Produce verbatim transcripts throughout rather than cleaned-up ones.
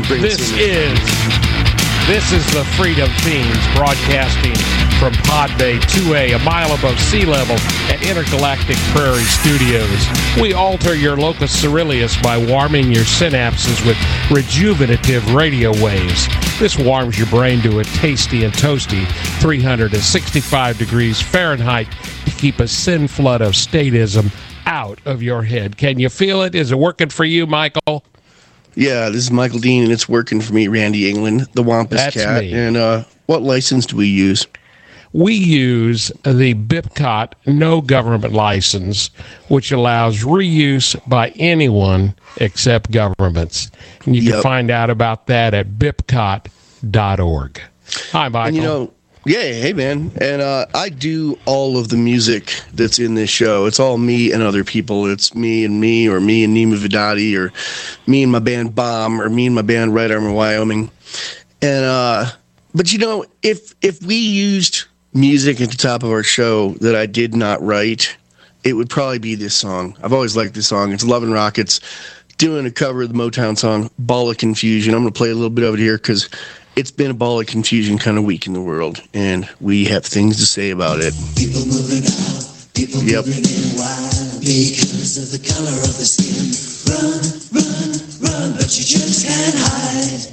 This is this is the Freedom Fiends broadcasting from Pod Bay two A, a mile above sea level at Intergalactic Prairie Studios. We alter your locus coeruleus by warming your synapses with rejuvenative radio waves. This warms your brain to a tasty and toasty three hundred sixty-five degrees Fahrenheit to keep a sin flood of statism out of your head. Can you feel it? Is it working for you, Michael? Yeah, this is Michael Dean, and it's working for me, Randy England, the Wampus That's Cat. me. And uh, what license do we use? We use the BIPCOT no government license, which allows reuse by anyone except governments. And you Yep. can find out about that at bipcot dot org. Hi, Michael. And you know, yeah, hey man, and uh, I do all of the music that's in this show. It's all me and other people. It's me and me, or me and Nima Vidadi, or me and my band Bomb, or me and my band Right Arm in Wyoming. And uh, but you know, if if we used music at the top of our show that I did not write, it would probably be this song. I've always liked this song. It's Love and Rockets doing a cover of the Motown song Ball of Confusion. I'm going to play a little bit of it here because it's been a ball of confusion kind of week in the world, and we have things to say about it. People moving out, people Yep. moving in wildly because of the color of the skin. Run, run, run, but you just can't hide.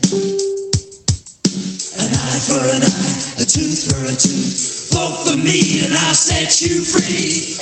An eye for an eye, a tooth for a tooth. Vote for me and I'll set you free.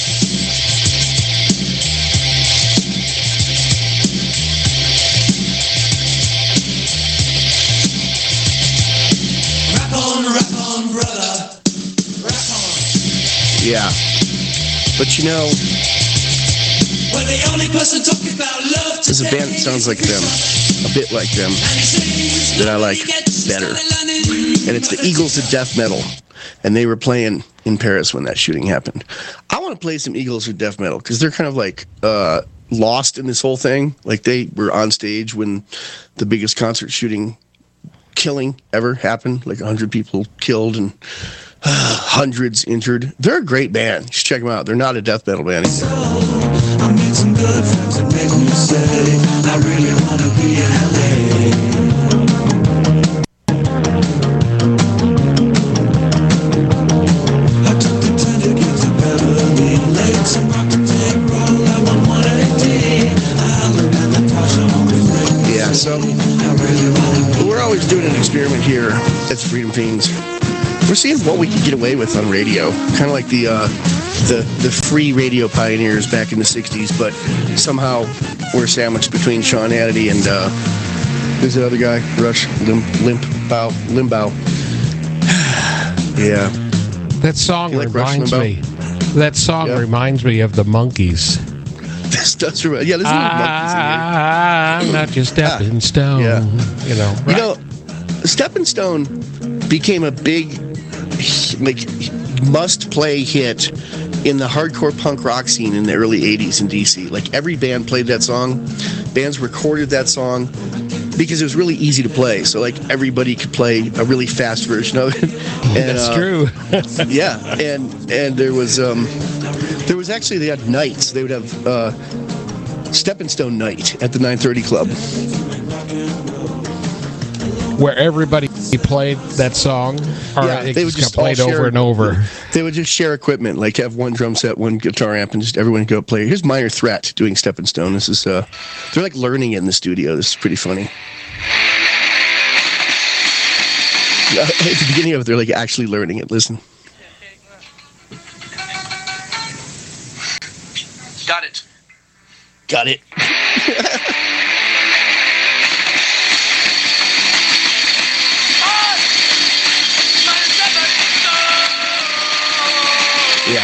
Rap on, rap on, brother. Rap on. Yeah. But you know, We're the only person talking about love there's a band that sounds like them, a bit like them, that I like better. And it's the Eagles of Death Metal. And they were playing in Paris when that shooting happened. I want to play some Eagles of Death Metal because they're kind of like uh, lost in this whole thing. Like they were on stage when the biggest concert shooting killing ever happened. Like one hundred people killed and uh, hundreds injured. They're a great band. You should check them out. They're not a death metal band. I made some good friends and make me say I really want to be in L A. I took the tender kids to Beverly Lakes and rocked and take roll. I want one eighty. I looked at the Tasha on the plate. Yeah, so I really want to be. we're always doing an experiment here at the Freedom Fiends. We're seeing what we can get away with on radio, kind of like the uh, the the free radio pioneers back in the sixties, but somehow we're sandwiched between Sean Hannity and uh, who's the other guy? Rush Limp Limp Bow Limbaugh. Yeah, that song You like Rush reminds me. Limbaugh? That song Yeah. reminds me of the Monkees. this does remind. Yeah, there's a little monkeys in here. Ah, I'm not your stepping stone. Yeah. You know, You right? know, Stepping Stone became a big, like, must-play hit in the hardcore punk rock scene in the early eighties in D C. Like, every band played that song. Bands recorded that song because it was really easy to play. So, like, everybody could play a really fast version of it. And, That's uh, true. Yeah, and and there was um, there was actually they had nights. They would have uh, Stepping Stone night at the nine thirty Club. Where everybody played that song, or Yeah, it they would just just got played all over share- and over. They would just share equipment, like have one drum set, one guitar amp, and just everyone go play. Here's Minor Threat doing Stepping Stone. This is uh, they're like learning it in the studio. This is pretty funny. Uh, At the beginning of it, they're like actually learning it. Listen. Got it. Got it. Yeah.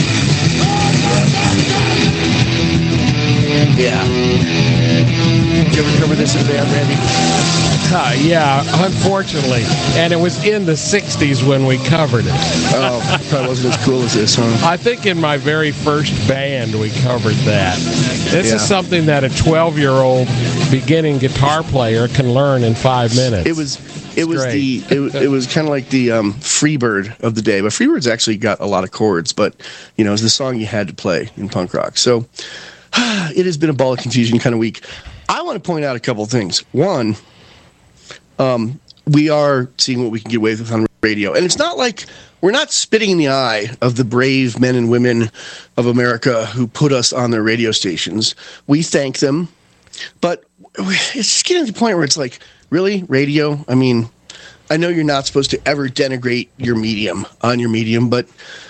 Yeah. Did you ever cover this in a band, Randy? Uh, yeah, unfortunately. And it was in the sixties when we covered it. Oh, probably wasn't as cool as this, huh? I think in my very first band we covered that. This Yeah. is something that a twelve-year-old beginning guitar player can learn in five minutes. It was it was great. the it, it was kind of like the um, Freebird of the day, but Freebird's actually got a lot of chords, but you know, it was the song you had to play in punk rock. So it has been a ball of confusion kind of week. I want to point out a couple of things. One, um, we are seeing what we can get away with on radio, and it's not like we're not spitting in the eye of the brave men and women of America who put us on their radio stations. We thank them, but it's just getting to the point where it's like, really, radio? I mean, I know you're not supposed to ever denigrate your medium on your medium, but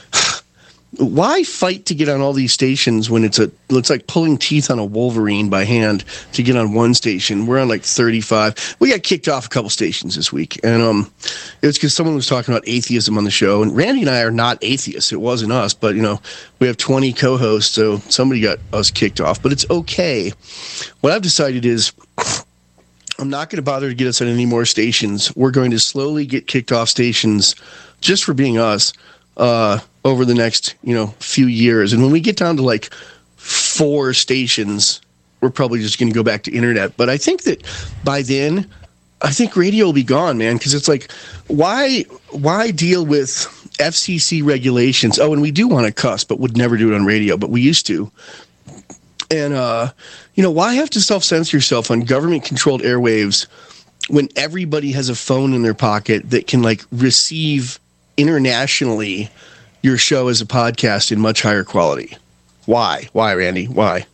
why fight to get on all these stations when it's a it's like pulling teeth on a Wolverine by hand to get on one station? We're on like thirty-five. We got kicked off a couple stations this week, and um, it was because someone was talking about atheism on the show. And Randy and I are not atheists. It wasn't us, but you know, we have twenty co-hosts, so somebody got us kicked off. But it's okay. What I've decided is, I'm not going to bother to get us on any more stations. We're going to slowly get kicked off stations just for being us uh, over the next, you know, few years. And when we get down to like four stations, we're probably just going to go back to internet. But I think that by then, I think radio will be gone, man, because it's like, why, why deal with F C C regulations? Oh, and we do want to cuss, but would never do it on radio, but we used to. And, uh, you know, why have to self-censor yourself on government-controlled airwaves when everybody has a phone in their pocket that can, like, receive internationally your show as a podcast in much higher quality? Why? Why, Randy? Why?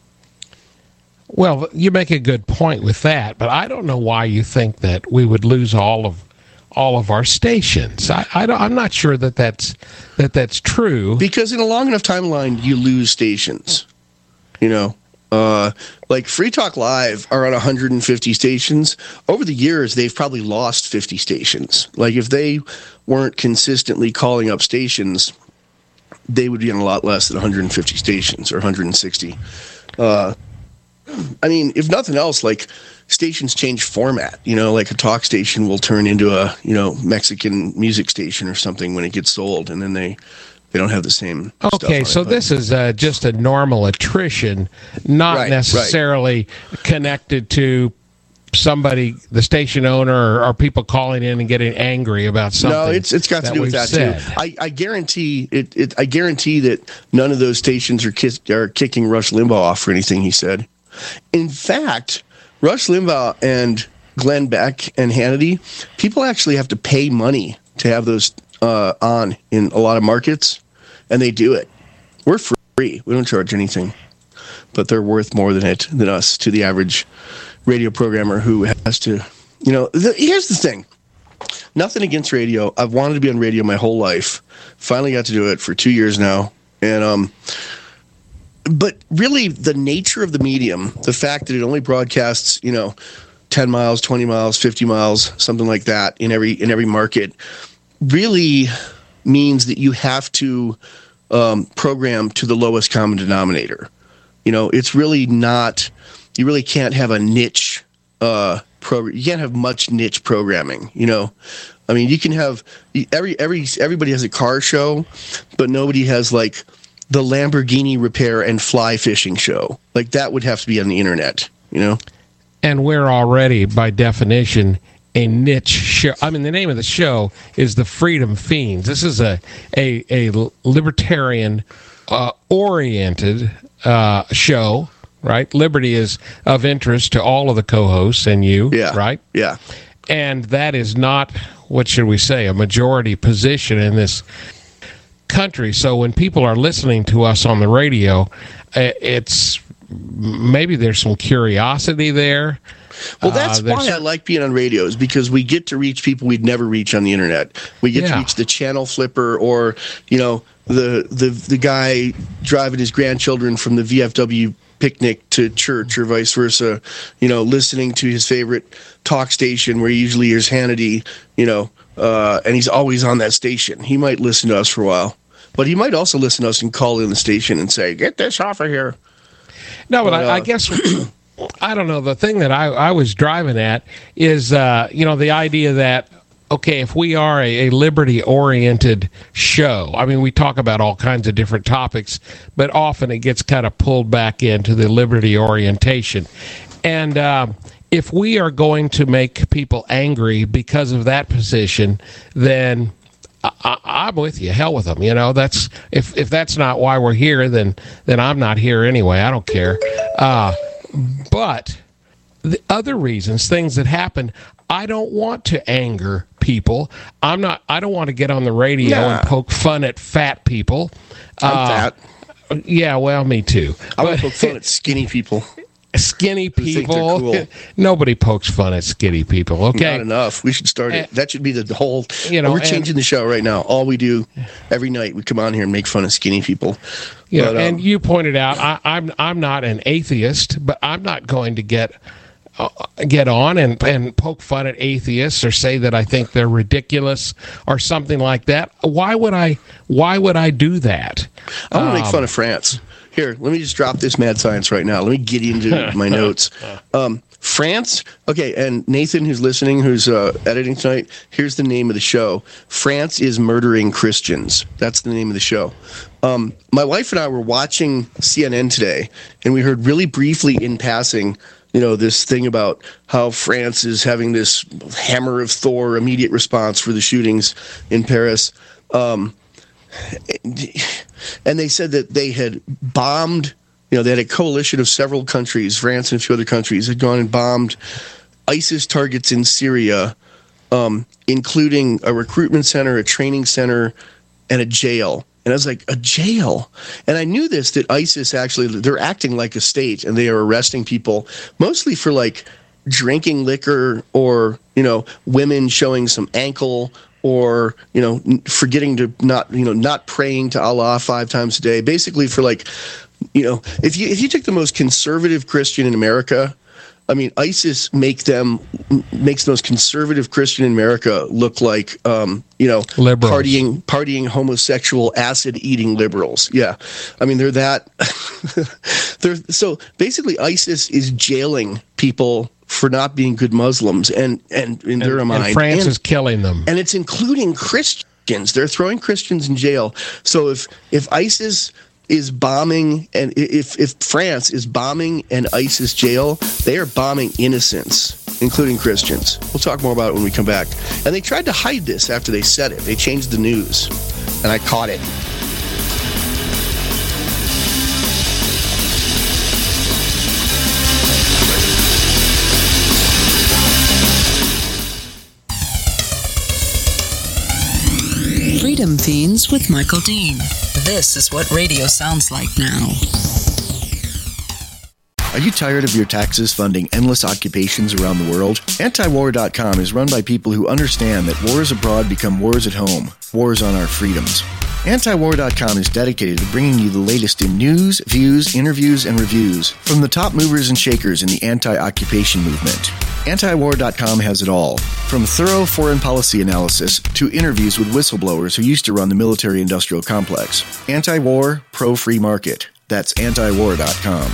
Well, you make a good point with that, but I don't know why you think that we would lose all of all of our stations. I, I don't, I'm not sure that that's that that's true. Because in a long enough timeline, you lose stations. You know, uh, like Free Talk Live are on one hundred fifty stations. Over the years, they've probably lost fifty stations. Like if they weren't consistently calling up stations, they would be on a lot less than one hundred fifty stations or one hundred sixty. Uh, I mean, if nothing else, like stations change format. You know, like a talk station will turn into a, you know, Mexican music station or something when it gets sold, and then they They don't have the same Okay, stuff so on it, this is uh, just a normal attrition, not Right, necessarily connected to somebody, the station owner, or, or people calling in and getting angry about something. No, it's it's got to that do with we've that said. too. I, I guarantee it, it. I guarantee that none of those stations are kiss, are kicking Rush Limbaugh off for anything he said. In fact, Rush Limbaugh and Glenn Beck and Hannity, people actually have to pay money to have those uh, on in a lot of markets, and they do it. We're free. We don't charge anything, but they're worth more than it than us to the average radio programmer who has to, you know. The, here's the thing. Nothing against radio. I've wanted to be on radio my whole life. Finally got to do it for two years now, and um. But really, the nature of the medium, the fact that it only broadcasts, you know, ten miles, twenty miles, fifty miles, something like that in every in every market, really means that you have to um, program to the lowest common denominator. You know, it's really not. You really can't have a niche uh, program. You can't have much niche programming. You know, I mean, you can have every every everybody has a car show, but nobody has like the Lamborghini repair and fly fishing show. Like that would have to be on the internet, you know? And we're already, by definition, a niche show. I mean, the name of the show is the Freedom Fiends. This is a a, a libertarian uh, oriented uh, show, right? Liberty is of interest to all of the co-hosts and you, Yeah. right? Yeah. And that is not, what should we say, a majority position in this country. So when people are listening to us on the radio, it's maybe there's some curiosity there. Well, that's Uh, why there's- I like being on radio, is because we get to reach people we'd never reach on the internet. We get Yeah. to reach the channel flipper, or, you know, the, the, the guy driving his grandchildren from the V F W picnic to church, or vice versa, you know, listening to his favorite talk station where he usually hears Hannity, you know, uh, and he's always on that station. He might listen to us for a while, but he might also listen to us and call in the station and say, "Get this off of here." No, but But, I, I uh, guess I don't know. The thing that I, I was driving at is, uh, you know, the idea that, okay, if we are a, a liberty-oriented show, I mean, we talk about all kinds of different topics, but often it gets kind of pulled back into the liberty orientation. And um, if we are going to make people angry because of that position, then I, I'm with you. Hell with them. You know, that's if if that's not why we're here, then then I'm not here anyway. I don't care. Uh, but the other reasons, things that happen, I don't want to anger people. I'm not. I don't want to get on the radio Nah. and poke fun at fat people. I'm Uh, fat. Yeah, well, me too. I want But- to poke fun at skinny people. Skinny think they're people. cool. Nobody pokes fun at skinny people. Okay. Not enough. We should start it. And- That should be the, the whole. You know, we're and- changing the show right now. All we do every night, we come on here and make fun of skinny people. You know, But, um, and you pointed out I, I'm I'm not an atheist, but I'm not going to get uh, get on and and poke fun at atheists or say that I think they're ridiculous or something like that. Why would I? Why would I do that? I want to make Um, fun of France. Here, let me just drop this mad science right now. Let me get into my notes. Um, France, okay, and Nathan, who's listening, who's uh, editing tonight, here's the name of the show. France is Murdering Christians. That's the name of the show. Um, my wife and I were watching C N N today, and we heard really briefly in passing, you know, this thing about how France is having this hammer of Thor immediate response for the shootings in Paris. Um, and they said that they had bombed, you know, they had a coalition of several countries, France and a few other countries, had gone and bombed ISIS targets in Syria, um, including a recruitment center, a training center, and a jail. And I was like, a jail? And I knew this, that ISIS actually, they're acting like a state, and they are arresting people, mostly for like drinking liquor or, you know, women showing some ankle or, you know, forgetting to not, you know, not praying to Allah five times a day. Basically for like, you know, if you if you take the most conservative Christian in America, I mean, ISIS make them makes the most conservative Christian in America look like, um, you know, Liberals. partying, partying, homosexual, acid-eating liberals. Yeah, I mean, they're that. they're so basically ISIS is jailing people for not being good Muslims, and and in their and mind, France and, is killing them. and it's including Christians. They're throwing Christians in jail. So if if ISIS is bombing, and if if France is bombing an ISIS jail, they are bombing innocents, including Christians. We'll talk more about it when we come back. And they tried to hide this after they said it. They changed the news, and I caught it. Freedom Fiends with Michael Dean. This is what radio sounds like now. Are you tired of your taxes funding endless occupations around the world? anti war dot com is run by people who understand that wars abroad become wars at home, wars on our freedoms. anti war dot com is dedicated to bringing you the latest in news, views, interviews, and reviews from the top movers and shakers in the anti-occupation movement. anti war dot com has it all, from thorough foreign policy analysis to interviews with whistleblowers who used to run the military-industrial complex. Anti-war, pro-free market. That's anti war dot com.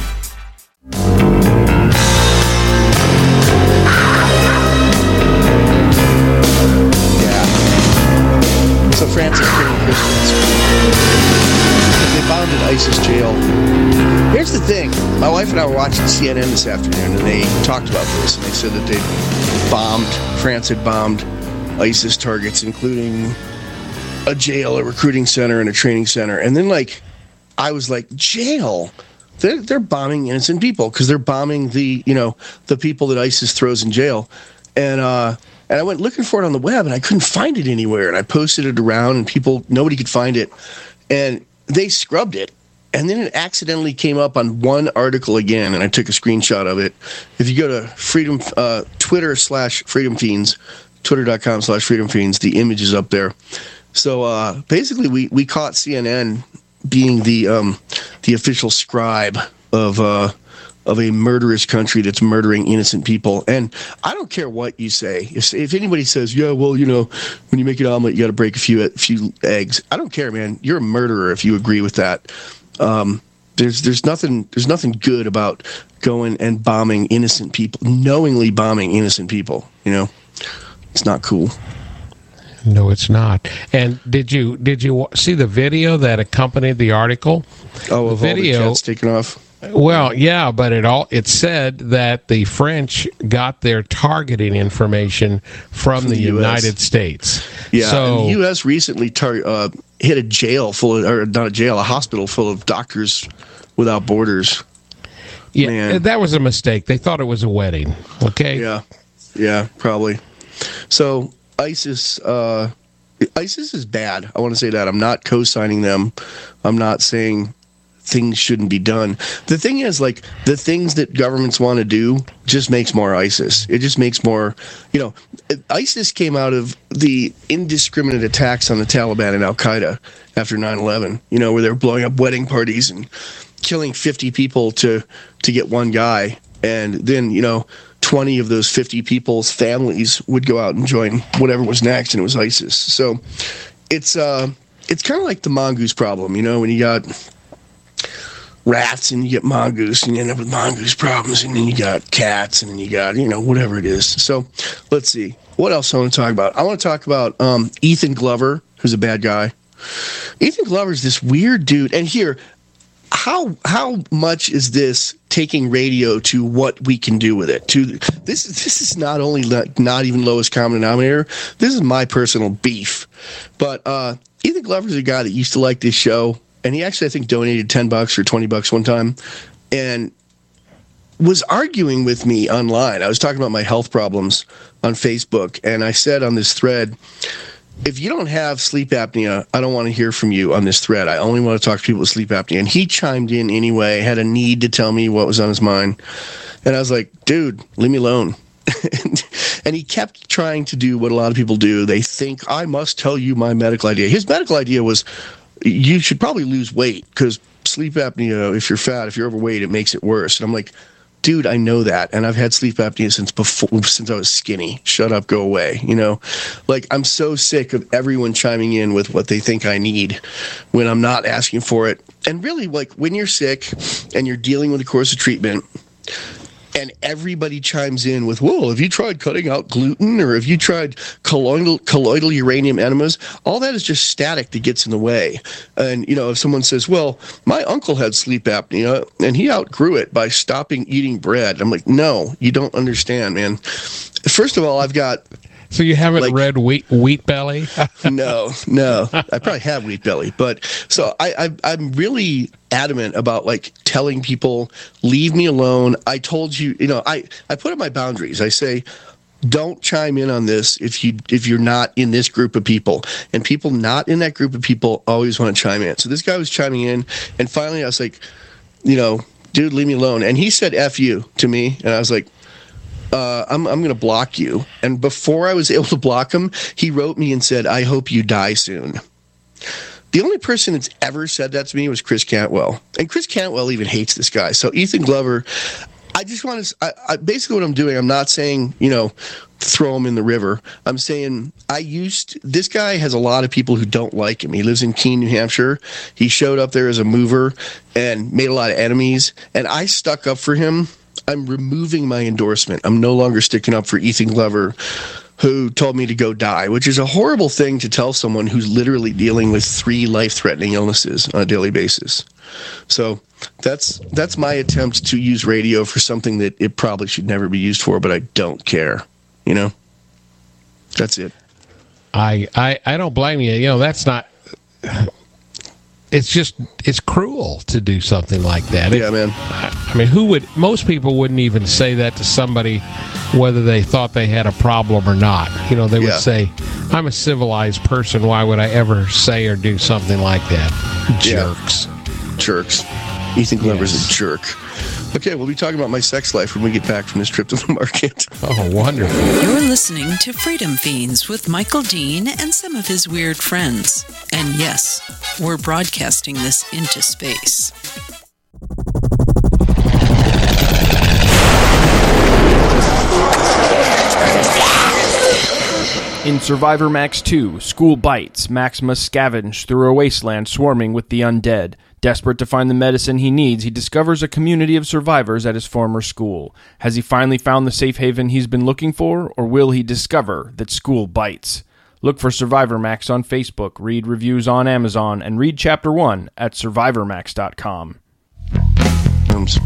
Yeah. So France is killing Christians. They bombed an ISIS jail. Here's the thing. My wife and I were watching C N N this afternoon, and they talked about this, and they said that they bombed, France had bombed ISIS targets, including a jail, a recruiting center, and a training center. And then, like, I was like, jail? They're, they're bombing innocent people because they're bombing the, you know, the people that ISIS throws in jail. And, uh, and I went looking for it on the web, and I couldn't find it anywhere. And I posted it around, and people, nobody could find it. And they scrubbed it. And then it accidentally came up on one article again, and I took a screenshot of it. If you go to Freedom, uh, Twitter slash Freedom Fiends, twitter.com slash Freedom Fiends, the image is up there. So uh, basically, we, we caught C N N being the um, the official scribe of uh, of a murderous country that's murdering innocent people. And I don't care what you say. If if anybody says, yeah, well, you know, when you make an omelet, you got to break a few a few eggs. I don't care, man. You're a murderer if you agree with that. Um, There's there's nothing there's nothing good about going and bombing innocent people, knowingly bombing innocent people. You know, it's not cool. No, it's not. And did you did you see the video that accompanied the article? Oh, the of video, all the jets taken off. Well, yeah, but it all it said that the French got their targeting information from, from the, the United States. Yeah, so and the U S recently tar- uh, hit a jail full of, or not a jail, a hospital full of Doctors Without Borders. Yeah, Man. that was a mistake. They thought it was a wedding. Okay. Yeah, yeah, probably. So ISIS, uh, ISIS is bad. I want to say that. I'm not co-signing them. I'm not saying things shouldn't be done. The thing is, like, the things that governments want to do just makes more ISIS. It just makes more, you know, ISIS came out of the indiscriminate attacks on the Taliban and Al-Qaeda after nine eleven, you know, where they were blowing up wedding parties and killing fifty people to, to get one guy. And then, you know, twenty of those fifty people's families would go out and join whatever was next, and it was ISIS. So it's, uh, it's kind of like the mongoose problem, you know, when you got rats and you get mongoose and you end up with mongoose problems, and then you got cats and then you got, you know, whatever it is. So let's see. What else I want to talk about? I want to talk about um, Ethan Glover, who's a bad guy. Ethan Glover's this weird dude. And here, how how much is this taking radio to what we can do with it? To this this is not only not, not even lowest common denominator. This is my personal beef. But uh, Ethan Glover's a guy that used to like this show. And he actually, I think, donated ten bucks or twenty bucks one time and was arguing with me online. I was talking about my health problems on Facebook. And I said on this thread, if you don't have sleep apnea, I don't want to hear from you on this thread. I only want to talk to people with sleep apnea. And he chimed in anyway, had a need to tell me what was on his mind. And I was like, dude, leave me alone. And he kept trying to do what a lot of people do. They think, I must tell you my medical idea. His medical idea was, you should probably lose weight because sleep apnea, if you're fat, if you're overweight, it makes it worse. And I'm like, dude, I know that. And I've had sleep apnea since before, since I was skinny. Shut up, go away. You know, like, I'm so sick of everyone chiming in with what they think I need when I'm not asking for it. And really, like, when you're sick and you're dealing with a course of treatment, and everybody chimes in with, whoa, have you tried cutting out gluten, or have you tried colloidal, colloidal uranium enemas? All that is just static that gets in the way. And, you know, if someone says, well, my uncle had sleep apnea and he outgrew it by stopping eating bread. I'm like, no, you don't understand, man. First of all, I've got... So you haven't like, read Wheat Wheat Belly? no, no. I probably have Wheat Belly, but so I, I, I'm really adamant about, like, telling people, leave me alone. I told you, you know, I, I put up my boundaries. I say, don't chime in on this if you if you're not in this group of people. And people not in that group of people always want to chime in. So this guy was chiming in, and finally I was like, you know, dude, leave me alone. And he said F you to me, and I was like, Uh, I'm I'm going to block you. And before I was able to block him, he wrote me and said, I hope you die soon. The only person that's ever said that to me was Chris Cantwell. And Chris Cantwell even hates this guy. So Ethan Glover, I just want to, I, I, basically what I'm doing, I'm not saying, you know, throw him in the river. I'm saying I used, this guy has a lot of people who don't like him. He lives in Keene, New Hampshire. He showed up there as a mover and made a lot of enemies. And I stuck up for him. I'm removing my endorsement. I'm no longer sticking up for Ethan Glover, who told me to go die, which is a horrible thing to tell someone who's literally dealing with three life-threatening illnesses on a daily basis. So that's that's my attempt to use radio for something that it probably should never be used for, but I don't care. You know? That's it. I I, I don't blame you. You know, that's not... It's just, it's cruel to do something like that. Yeah, man. I mean, who would, most people wouldn't even say that to somebody, whether they thought they had a problem or not. You know, they would Yeah. say, I'm a civilized person. Why would I ever say or do something like that? Jerks. Yeah. Jerks. Ethan Glover's yes. a jerk. Okay, we'll be talking about my sex life when we get back from this trip to the market. Oh, wonderful. You're listening to Freedom Fiends with Michael Dean and some of his weird friends. And yes, we're broadcasting this into space. In Survivor Max two, School Bites, Maximus scavenged through a wasteland swarming with the undead. Desperate to find the medicine he needs, he discovers a community of survivors at his former school. Has he finally found the safe haven he's been looking for, or will he discover that school bites? Look for Survivor Max on Facebook, read reviews on Amazon, and read Chapter one at survivor max dot com. Oops.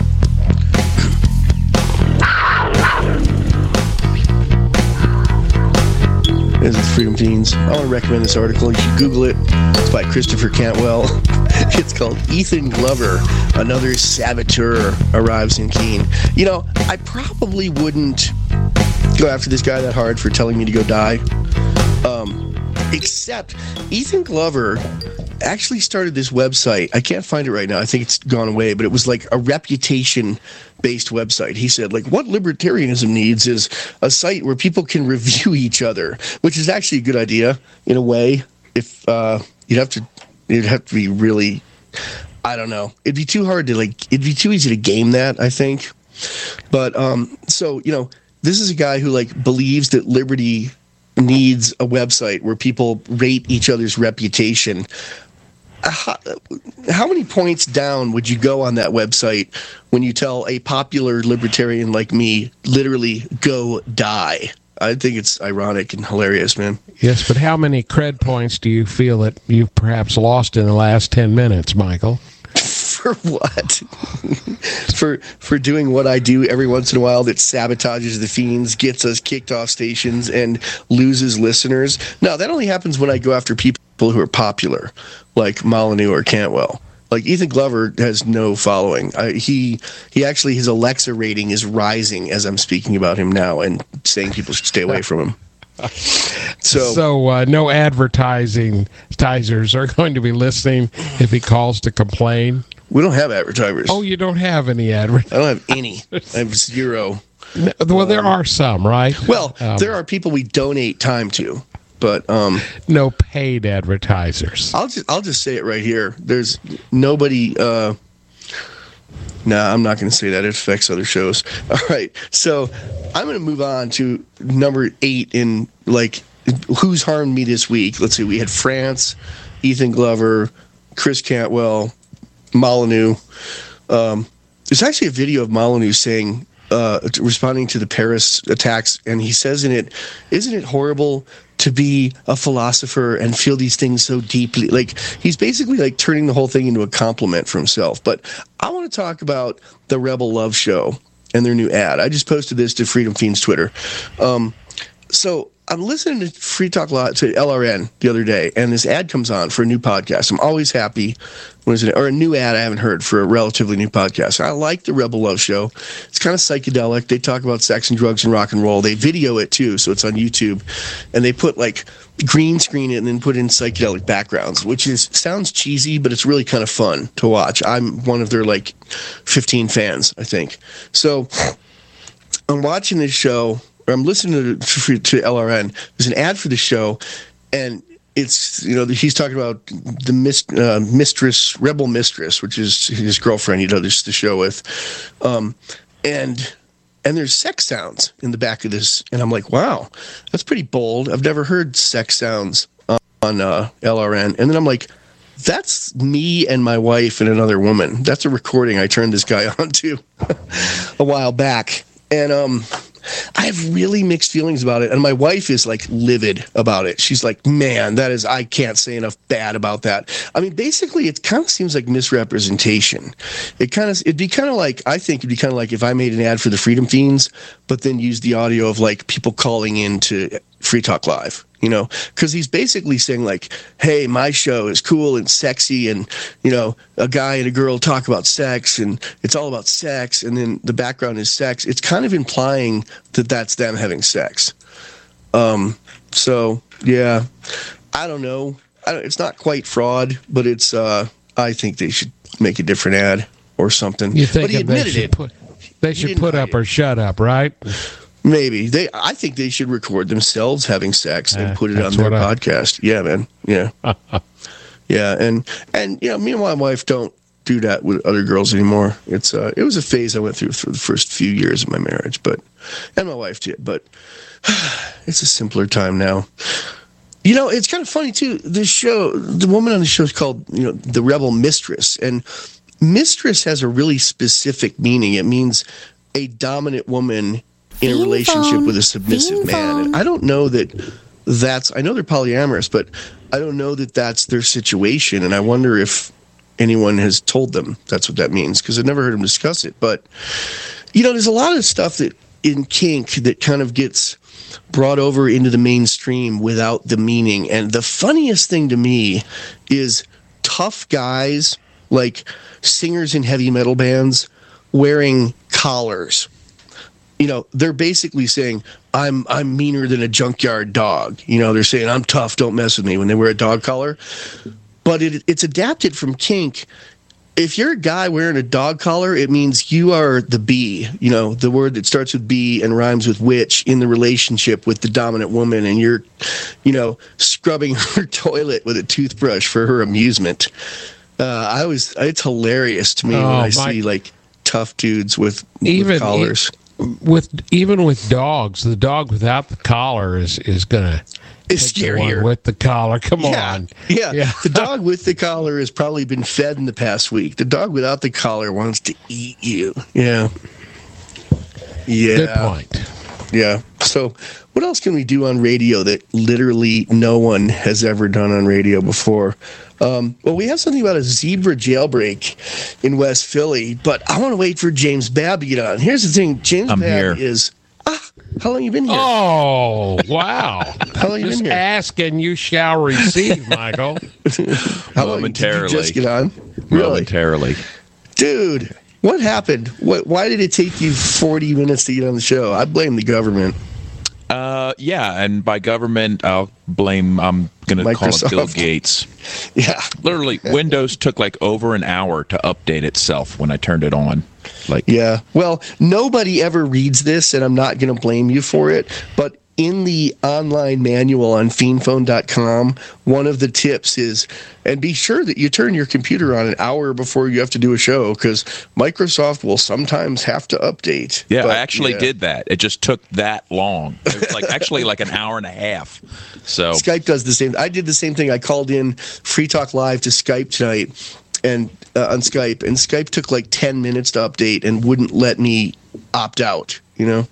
This is Freedom Fiends. I want to recommend this article. You should Google it. It's by Christopher Cantwell. It's called Ethan Glover, Another Saboteur Arrives in Keene. You know, I probably wouldn't go after this guy that hard for telling me to go die. Um, except Ethan Glover actually started this website. I can't find it right now. I think it's gone away, but it was like a reputation-based website. He said, like, what libertarianism needs is a site where people can review each other, which is actually a good idea in a way. If uh, you'd have to, it'd have to be really, I don't know. It'd be too hard to like. It'd be too easy to game that, I think. But um, so you know, this is a guy who like believes that liberty needs a website where people rate each other's reputation. How, how many points down would you go on that website when you tell a popular libertarian like me, literally, go die? I think it's ironic and hilarious, man. Yes, but how many cred points do you feel that you've perhaps lost in the last ten minutes, Michael? For what? for for doing what I do every once in a while that sabotages the Fiends, gets us kicked off stations, and loses listeners? No, that only happens when I go after people who are popular, like Molyneux or Cantwell. Like Ethan Glover has no following. I, he he actually, his Alexa rating is rising as I'm speaking about him now and saying people should stay away from him. So, so uh, no advertising advertisers are going to be listening if he calls to complain. We don't have advertisers. Oh, you don't have any advertisers? I don't have any. I have zero. No, well, there are some, right? Well, um, there are people we donate time to, but um, no paid advertisers. I'll just I'll just say it right here. There's nobody. Uh, nah, I'm not going to say that. It affects other shows. All right, so I'm going to move on to number eight in like who's harmed me this week. Let's see. We had France, Ethan Glover, Chris Cantwell, Molyneux. Um, there's actually a video of Molyneux saying, uh, responding to the Paris attacks, and he says in it, "Isn't it horrible to be a philosopher and feel these things so deeply?" Like, he's basically like turning the whole thing into a compliment for himself. But I want to talk about the Rebel Love Show and their new ad. I just posted this to Freedom Fiends Twitter. Um, so I'm listening to Free Talk Live to L R N the other day, and this ad comes on for a new podcast. I'm always happy when it's an, or a new ad I haven't heard for a relatively new podcast. I like the Rebel Love Show. It's kind of psychedelic. They talk about sex and drugs and rock and roll. They video it too, so it's on YouTube, and they put like green screen it and then put in psychedelic backgrounds, which is sounds cheesy, but it's really kind of fun to watch. I'm one of their like fifteen fans, I think. So I'm watching this show. I'm listening to, to L R N. There's an ad for the show, and it's, you know, he's talking about the mist, uh, mistress, Rebel Mistress, which is his girlfriend he does the show with, um, and and there's sex sounds in the back of this, and I'm like, wow, that's pretty bold. I've never heard sex sounds on, on uh, L R N, and then I'm like, that's me and my wife and another woman. That's a recording I turned this guy on to a while back, and um. I have really mixed feelings about it, and my wife is like livid about it. She's like, man, that is, I can't say enough bad about that. I mean, basically, it kind of seems like misrepresentation. It kind of, it'd be kind of like, I think it'd be kind of like if I made an ad for the Freedom Fiends, but then used the audio of like people calling in to Free Talk Live, you know, because he's basically saying like, hey, my show is cool and sexy, and, you know, a guy and a girl talk about sex, and it's all about sex, and then the background is sex. It's kind of implying that that's them having sex. Um, so, yeah, I don't know. I don't, it's not quite fraud, but it's, uh, I think they should make a different ad or something. You think but he admitted they should it. Put, they should put up or shut up, right? Maybe they. I think they should record themselves having sex and uh, put it on their I... podcast. Yeah, man. Yeah, yeah. And and you know, me and my wife don't do that with other girls anymore. It's uh, it was a phase I went through for the first few years of my marriage, but and my wife did. But it's a simpler time now. You know, it's kind of funny too. The show, the woman on the show is called, you know, the Rebel Mistress, and mistress has a really specific meaning. It means a dominant woman in a relationship with a submissive man. And I don't know that that's, I know they're polyamorous, but I don't know that that's their situation. And I wonder if anyone has told them that's what that means, because I've never heard them discuss it. But, you know, there's a lot of stuff that in kink that kind of gets brought over into the mainstream without the meaning. And the funniest thing to me is tough guys, like singers in heavy metal bands, wearing collars. You know, they're basically saying, I'm I'm meaner than a junkyard dog. You know, they're saying, I'm tough, don't mess with me, when they wear a dog collar. But it, it's adapted from kink. If you're a guy wearing a dog collar, it means you are the bee, you know, the word that starts with B and rhymes with witch in the relationship with the dominant woman, and you're, you know, scrubbing her toilet with a toothbrush for her amusement. Uh, I was, it's hilarious to me Oh, when I my- see like tough dudes with, Even with collars. with even with dogs, the dog without the collar is is gonna It's take the one scarier. with the collar. Come Yeah, on, yeah. Yeah. The dog with the collar has probably been fed in the past week. The dog without the collar wants to eat you. Yeah. Yeah. Good point. Yeah. So, what else can we do on radio that literally no one has ever done on radio before? Um, well, we have something about a zebra jailbreak in West Philly, but I want to wait for James Babb to get on. Here's the thing: James I'm Babb here. is. Ah, how long you been here? Oh wow! How long you Just been here? ask and you shall receive, Michael. How long did you Momentarily. just get on? Really, Momentarily. dude? What happened? What? Why did it take you forty minutes to get on the show? I blame the government. Uh, yeah, and by government, I'll blame, I'm going to call it Bill Microsoft. Gates. Yeah. Literally, Windows took like over an hour to update itself when I turned it on. Like, Yeah. Well, nobody ever reads this, and I'm not going to blame you for it. But in the online manual on fiend phone dot com, one of the tips is, and be sure that you turn your computer on an hour before you have to do a show, because Microsoft will sometimes have to update. yeah, But, I actually yeah. did that. It just took that long. It was like actually like an hour and a half. So, Skype does the same. I did the same thing. I called in Free Talk Live to Skype tonight, and uh, on Skype, and Skype took like ten minutes to update and wouldn't let me opt out. You know.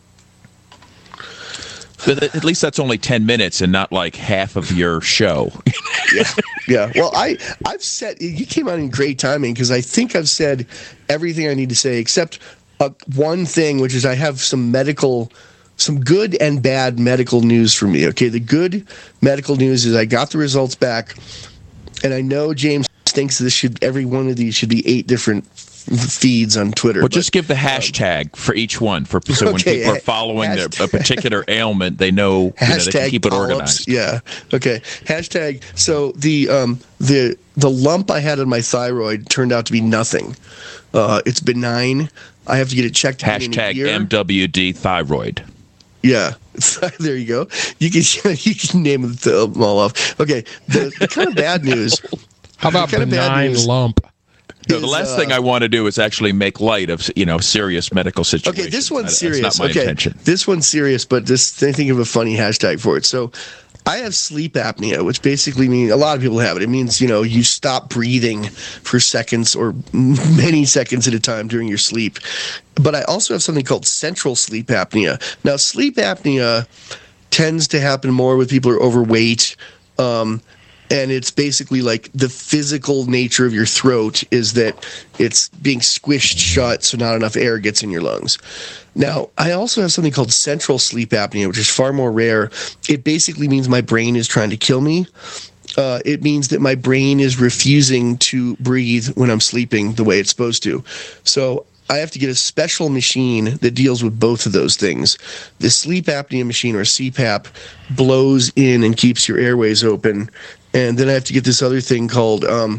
but at least that's only ten minutes and not like half of your show. Yeah, yeah. Well, I I've said you came on in great timing, because I think I've said everything I need to say except uh, one thing, which is I have some medical, some good and bad medical news for me. Okay, the good medical news is I got the results back, and I know James thinks this should every one of these should be eight different f- feeds on Twitter. Well, but- just give the hashtag for each one, for so when Okay, people are ha- following their, a hashtag- particular ailment, they know, you know they Hashtag can keep it polyps. organized. Yeah. Okay. Hashtag. So the um the the lump I had on my thyroid turned out to be nothing. Uh, it's benign. I have to get it checked again in a Hashtag year. M W D thyroid. Yeah. There you go. You can you can name them all off. Okay. The, the kind of bad news. How about kind of bad benign news lump? No, the is, last uh, thing I want to do is actually make light of, you know, serious medical situations. Okay, this one's That- serious. That's not my okay, intention. this one's serious, but this think of a funny hashtag for it. So, I have sleep apnea, which basically means a lot of people have it. It means, you know, you stop breathing for seconds or many seconds at a time during your sleep. But I also have something called central sleep apnea. Now, sleep apnea tends to happen more with people who are overweight. Um, and it's basically like the physical nature of your throat is that it's being squished shut so not enough air gets in your lungs. Now, I also have something called central sleep apnea, which is far more rare. It basically means my brain is trying to kill me. Uh, it means that my brain is refusing to breathe when I'm sleeping the way it's supposed to. So I have to get a special machine that deals with both of those things. The sleep apnea machine, or C PAP, blows in and keeps your airways open. And then I have to get this other thing called um,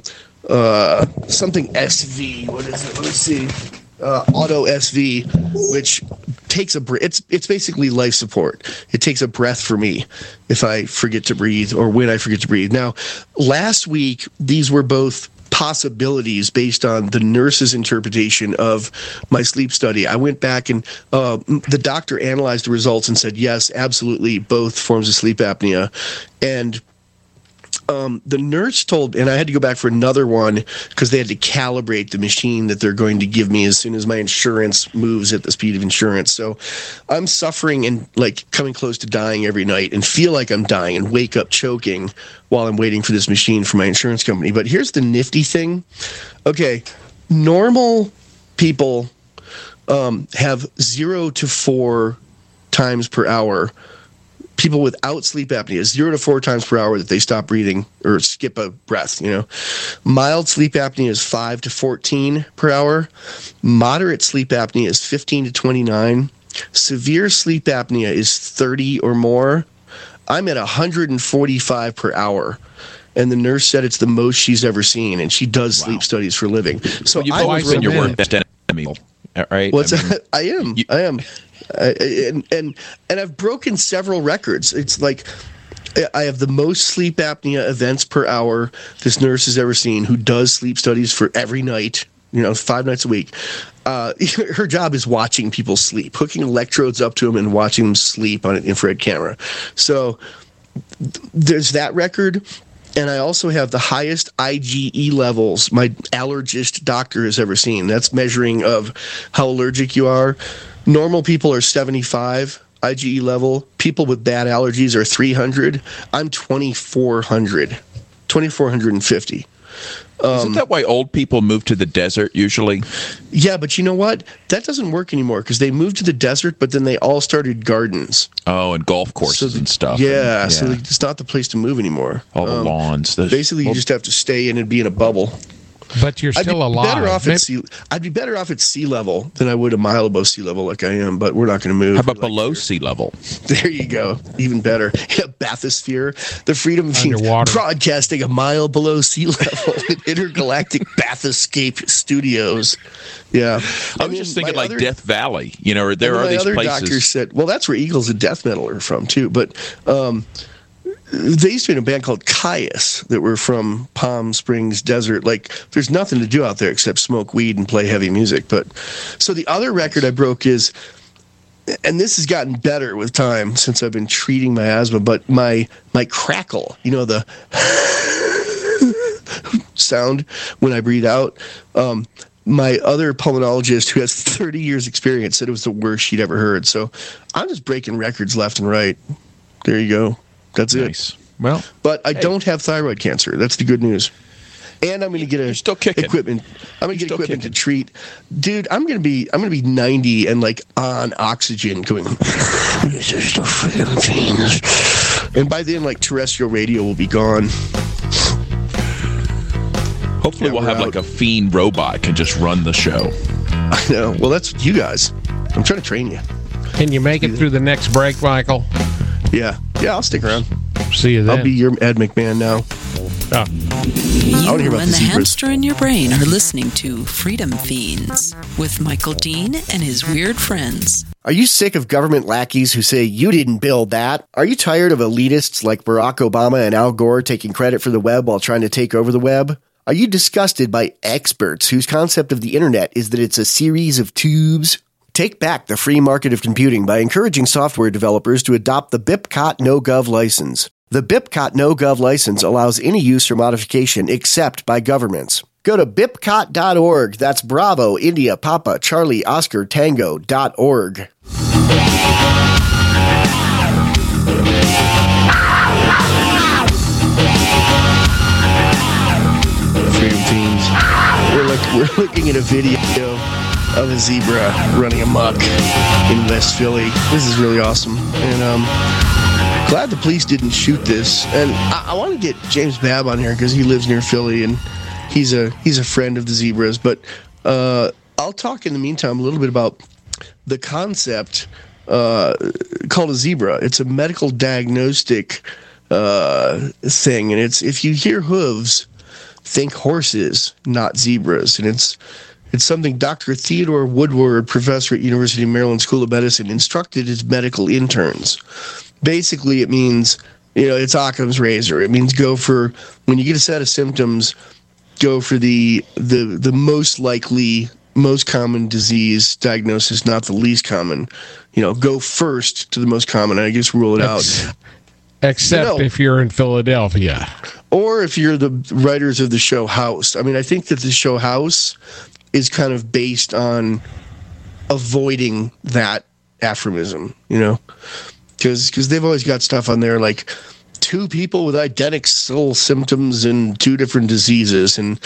uh, something S V. What is it? Let me see. Uh, Auto S V, which takes a breath. It's it's basically life support. It takes a breath for me if I forget to breathe or when I forget to breathe. Now, last week these were both possibilities based on the nurse's interpretation of my sleep study. I went back and uh, the doctor analyzed the results and said, yes, absolutely, both forms of sleep apnea. And Um, the nurse told, and I had to go back for another one because they had to calibrate the machine that they're going to give me as soon as my insurance moves at the speed of insurance. So I'm suffering and like coming close to dying every night and feel like I'm dying and wake up choking while I'm waiting for this machine from my insurance company. But here's the nifty thing. Okay, normal people um, have zero to four times per hour. People without sleep apnea, zero to four times per hour that they stop breathing or skip a breath, you know. Mild sleep apnea is five to fourteen per hour. Moderate sleep apnea is fifteen to twenty-nine. Severe sleep apnea is thirty or more. I'm at one hundred forty-five per hour. And the nurse said it's the most she's ever seen, and she does sleep Wow. studies for a living. So You've I always was been your really- worst enemy, right? What's I mean, that? I am. you- I am. Uh, and and and I've broken several records. It's like I have the most sleep apnea events per hour this nurse has ever seen, who does sleep studies for every night, you know, five nights a week. Uh, her job is watching people sleep, hooking electrodes up to them and watching them sleep on an infrared camera. So th- there's that record. And I also have the highest I G E levels my allergist doctor has ever seen. That's measuring of how allergic you are. Normal people are seventy-five I G E level. People with bad allergies are three hundred. I'm twenty-four hundred, twenty-four fifty. Isn't that why old people move to the desert usually? Yeah, but you know what? That doesn't work anymore because they moved to the desert, but then they all started gardens. Oh, and golf courses So- and stuff. Yeah, And- so it's not the place to move anymore. all the Um, lawns. The, Basically, you well, just have to stay in and be in a bubble. But you're I'd still be alive. better off Maybe- at sea. I'd be better off at sea level than I would a mile above sea level, like I am. But we're not going to move. how about Like, below sea level? there you go. Even better. Yeah, bathysphere, the Freedom Fiends Underwater. broadcasting a mile below sea level in intergalactic bathyscape studios. Yeah, I was just thinking like Death Valley. You know, there and are my these other places. doctors said, well, that's where Eagles of Death Metal are from too. But um, they used to be in a band called Caius that were from Palm Springs Desert. Like, there's nothing to do out there except smoke weed and play heavy music. But so the other record I broke is, and this has gotten better with time since I've been treating my asthma, but my my crackle, you know, the sound when I breathe out. Um, my other pulmonologist, who has thirty years experience, said it was the worst she'd ever heard. So I'm just breaking records left and right. There you go. That's Nice. it. Well, But I don't have thyroid cancer. That's the good news. And I'm going to get a You're still kicking. equipment. I'm going to You're get still equipment kicking. to treat. Dude, I'm going to be I'm going to be ninety and like on oxygen going. This is the Freedom Fiends. And by then, like terrestrial radio will be gone. Hopefully, Yeah, we'll we're have out. like a fiend robot can just run the show. I know. Well, that's you guys. I'm trying to train you. Can you make it through the next break, Michael? Yeah. Yeah, I'll stick around. See you then. I'll be your Ed McMahon now. Oh. I wanna hear You about and the the zebras. hamster in your brain are listening to Freedom Fiends with Michael Dean and his weird friends. Are you sick of government lackeys who say you didn't build that? Are you tired of elitists like Barack Obama and Al Gore taking credit for the web while trying to take over the web? Are you disgusted by experts whose concept of the internet is that it's a series of tubes? Take back the free market of computing by encouraging software developers to adopt the BIPCOT NoGov license. The BIPCOT NoGov license allows any use or modification except by governments. Go to bipcot dot org. That's Bravo, India, Papa, Charlie, Oscar, Tango dot org. Freedom Fiends. We're, look, we're looking at a video of a zebra running amok in West Philly. This is really awesome. And um, glad the police didn't shoot this. And I, I want to get James Babb on here because he lives near Philly and he's a he's a friend of the zebras. But uh, I'll talk in the meantime a little bit about the concept uh, called a zebra. It's a medical diagnostic uh, thing, and it's if you hear hooves, think horses, not zebras. And it's it's something Doctor Theodore Woodward, professor at University of Maryland School of Medicine, instructed his medical interns. Basically, it means, you know, it's Occam's razor. It means go for, when you get a set of symptoms, go for the the the most likely, most common disease diagnosis, not the least common. You know, go first to the most common, and I guess rule it out. Except No. if you're in Philadelphia. or if you're the writers of the show House. I mean, I think that the show House is kind of based on avoiding that aphorism, you know, because because they've always got stuff on there like two people with identical symptoms and two different diseases, and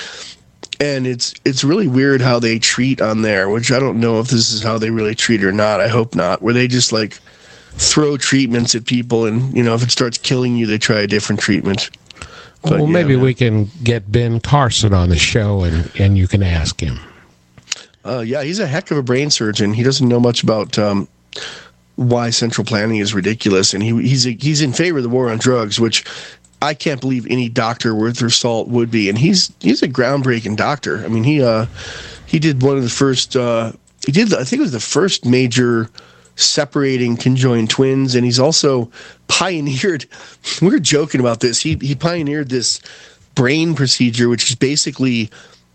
and it's it's really weird how they treat on there, which I don't know if this is how they really treat or not. I hope not, where they just like throw treatments at people, and you know, if it starts killing you, they try a different treatment. But, well, yeah, maybe man. we can get Ben Carson on the show, and, and you can ask him. Uh, yeah, he's a heck of a brain surgeon. He doesn't know much about um, why central planning is ridiculous, and he he's a, he's in favor of the war on drugs, which I can't believe any doctor worth their salt would be. And he's he's a groundbreaking doctor. I mean, he uh, he did one of the first. Uh, he did I think it was the first major separating conjoined twins, and he's also pioneered. We were joking about this. He he pioneered this brain procedure, which is basically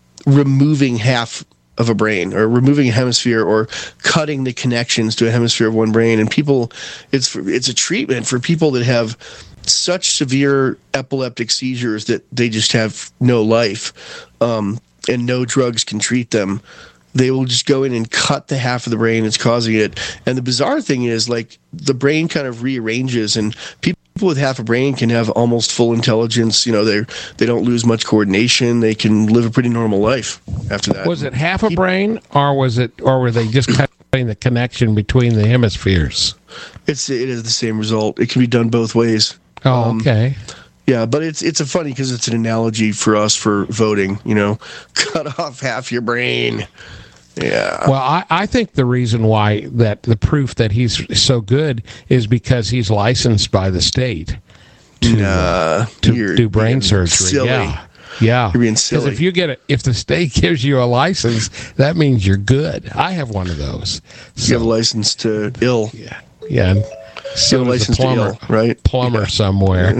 removing half of a brain, or removing a hemisphere, or cutting the connections to a hemisphere of one brain. And people, it's it's a treatment for people that have such severe epileptic seizures that they just have no life, um, and no drugs can treat them. They will just go in and cut the half of the brain that's causing it. And the bizarre thing is, like, the brain kind of rearranges, and people with half a brain can have almost full intelligence. You know, they they don't lose much coordination. They can live a pretty normal life after that. Was it half a brain, or was it, or were they just cutting the connection between the hemispheres? It's it is the same result. It can be done both ways. Oh, Um, okay. Yeah, but it's it's a funny because it's an analogy for us for voting. You know, cut off half your brain. Yeah. Well, I, I think the reason why that the proof that he's so good is because he's licensed by the state to Nah, to you're do brain being surgery. silly. Yeah, yeah. You're being Because silly. if you get it, if the state gives you a license, that means you're good. I have one of those. You have a license to ill. Yeah, yeah. And so You have a does license a to plumber, ill, right? plumber somewhere.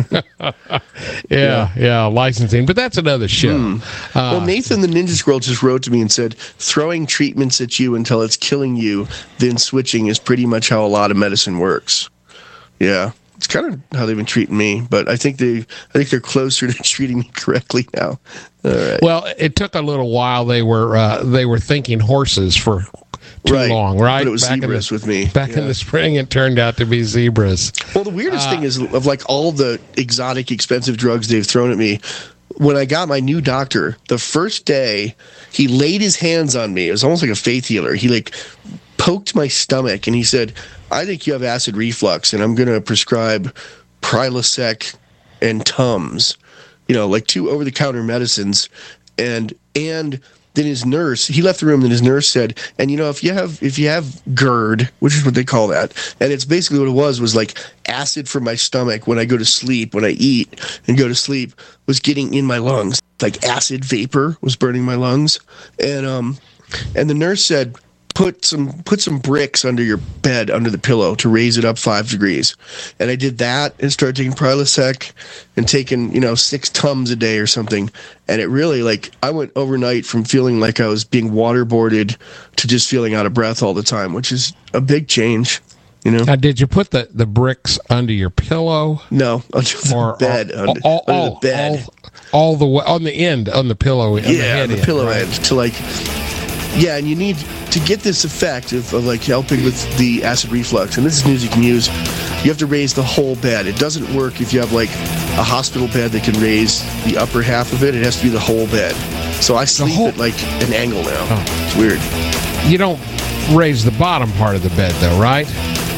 yeah, yeah, licensing. But that's another show. Hmm. Well, Nathan the Ninja Squirrel just wrote to me and said, throwing treatments at you until it's killing you, then switching is pretty much how a lot of medicine works. Yeah. It's kind of how they've been treating me, but I think they, I think they're closer to treating me correctly now. All right. Well, it took a little while. They were uh, they were thinking horses for too Right. long, right? But it was Back in zebras the- with me. Back in Yeah. the spring, it turned out to be zebras. Well, the weirdest Uh, thing is, of like all the exotic, expensive drugs they've thrown at me, when I got my new doctor, the first day, he laid his hands on me. It was almost like a faith healer. He like poked my stomach and he said, I think you have acid reflux, and I'm going to prescribe Prilosec and Tums, you know, like two over-the-counter medicines. And and then his nurse, he left the room, and his nurse said, and you know, if you have if you have GERD, which is what they call that, and it's basically what it was, was like acid from my stomach when I go to sleep, when I eat and go to sleep, was getting in my lungs. Like acid vapor was burning my lungs. And um and the nurse said, Put some put some bricks under your bed, under the pillow, to raise it up five degrees. And I did that and started taking Prilosec and taking, you know, six Tums a day or something. And it really, like, I went overnight from feeling like I was being waterboarded to just feeling out of breath all the time, which is a big change, you know? Now, did you put the, the bricks under your pillow? No, under the Or bed. all, under, all, under all, the bed. all, all the way on the end, on the pillow. On the yeah, head on the end, pillow right? end to like, yeah, and you need to get this effect of, of like helping with the acid reflux. And this is news you can use. You have to raise the whole bed. It doesn't work if you have like a hospital bed that can raise the upper half of it. It has to be the whole bed. So I sleep whole- at like an angle now. Oh. It's weird. You don't raise the bottom part of the bed, though, right?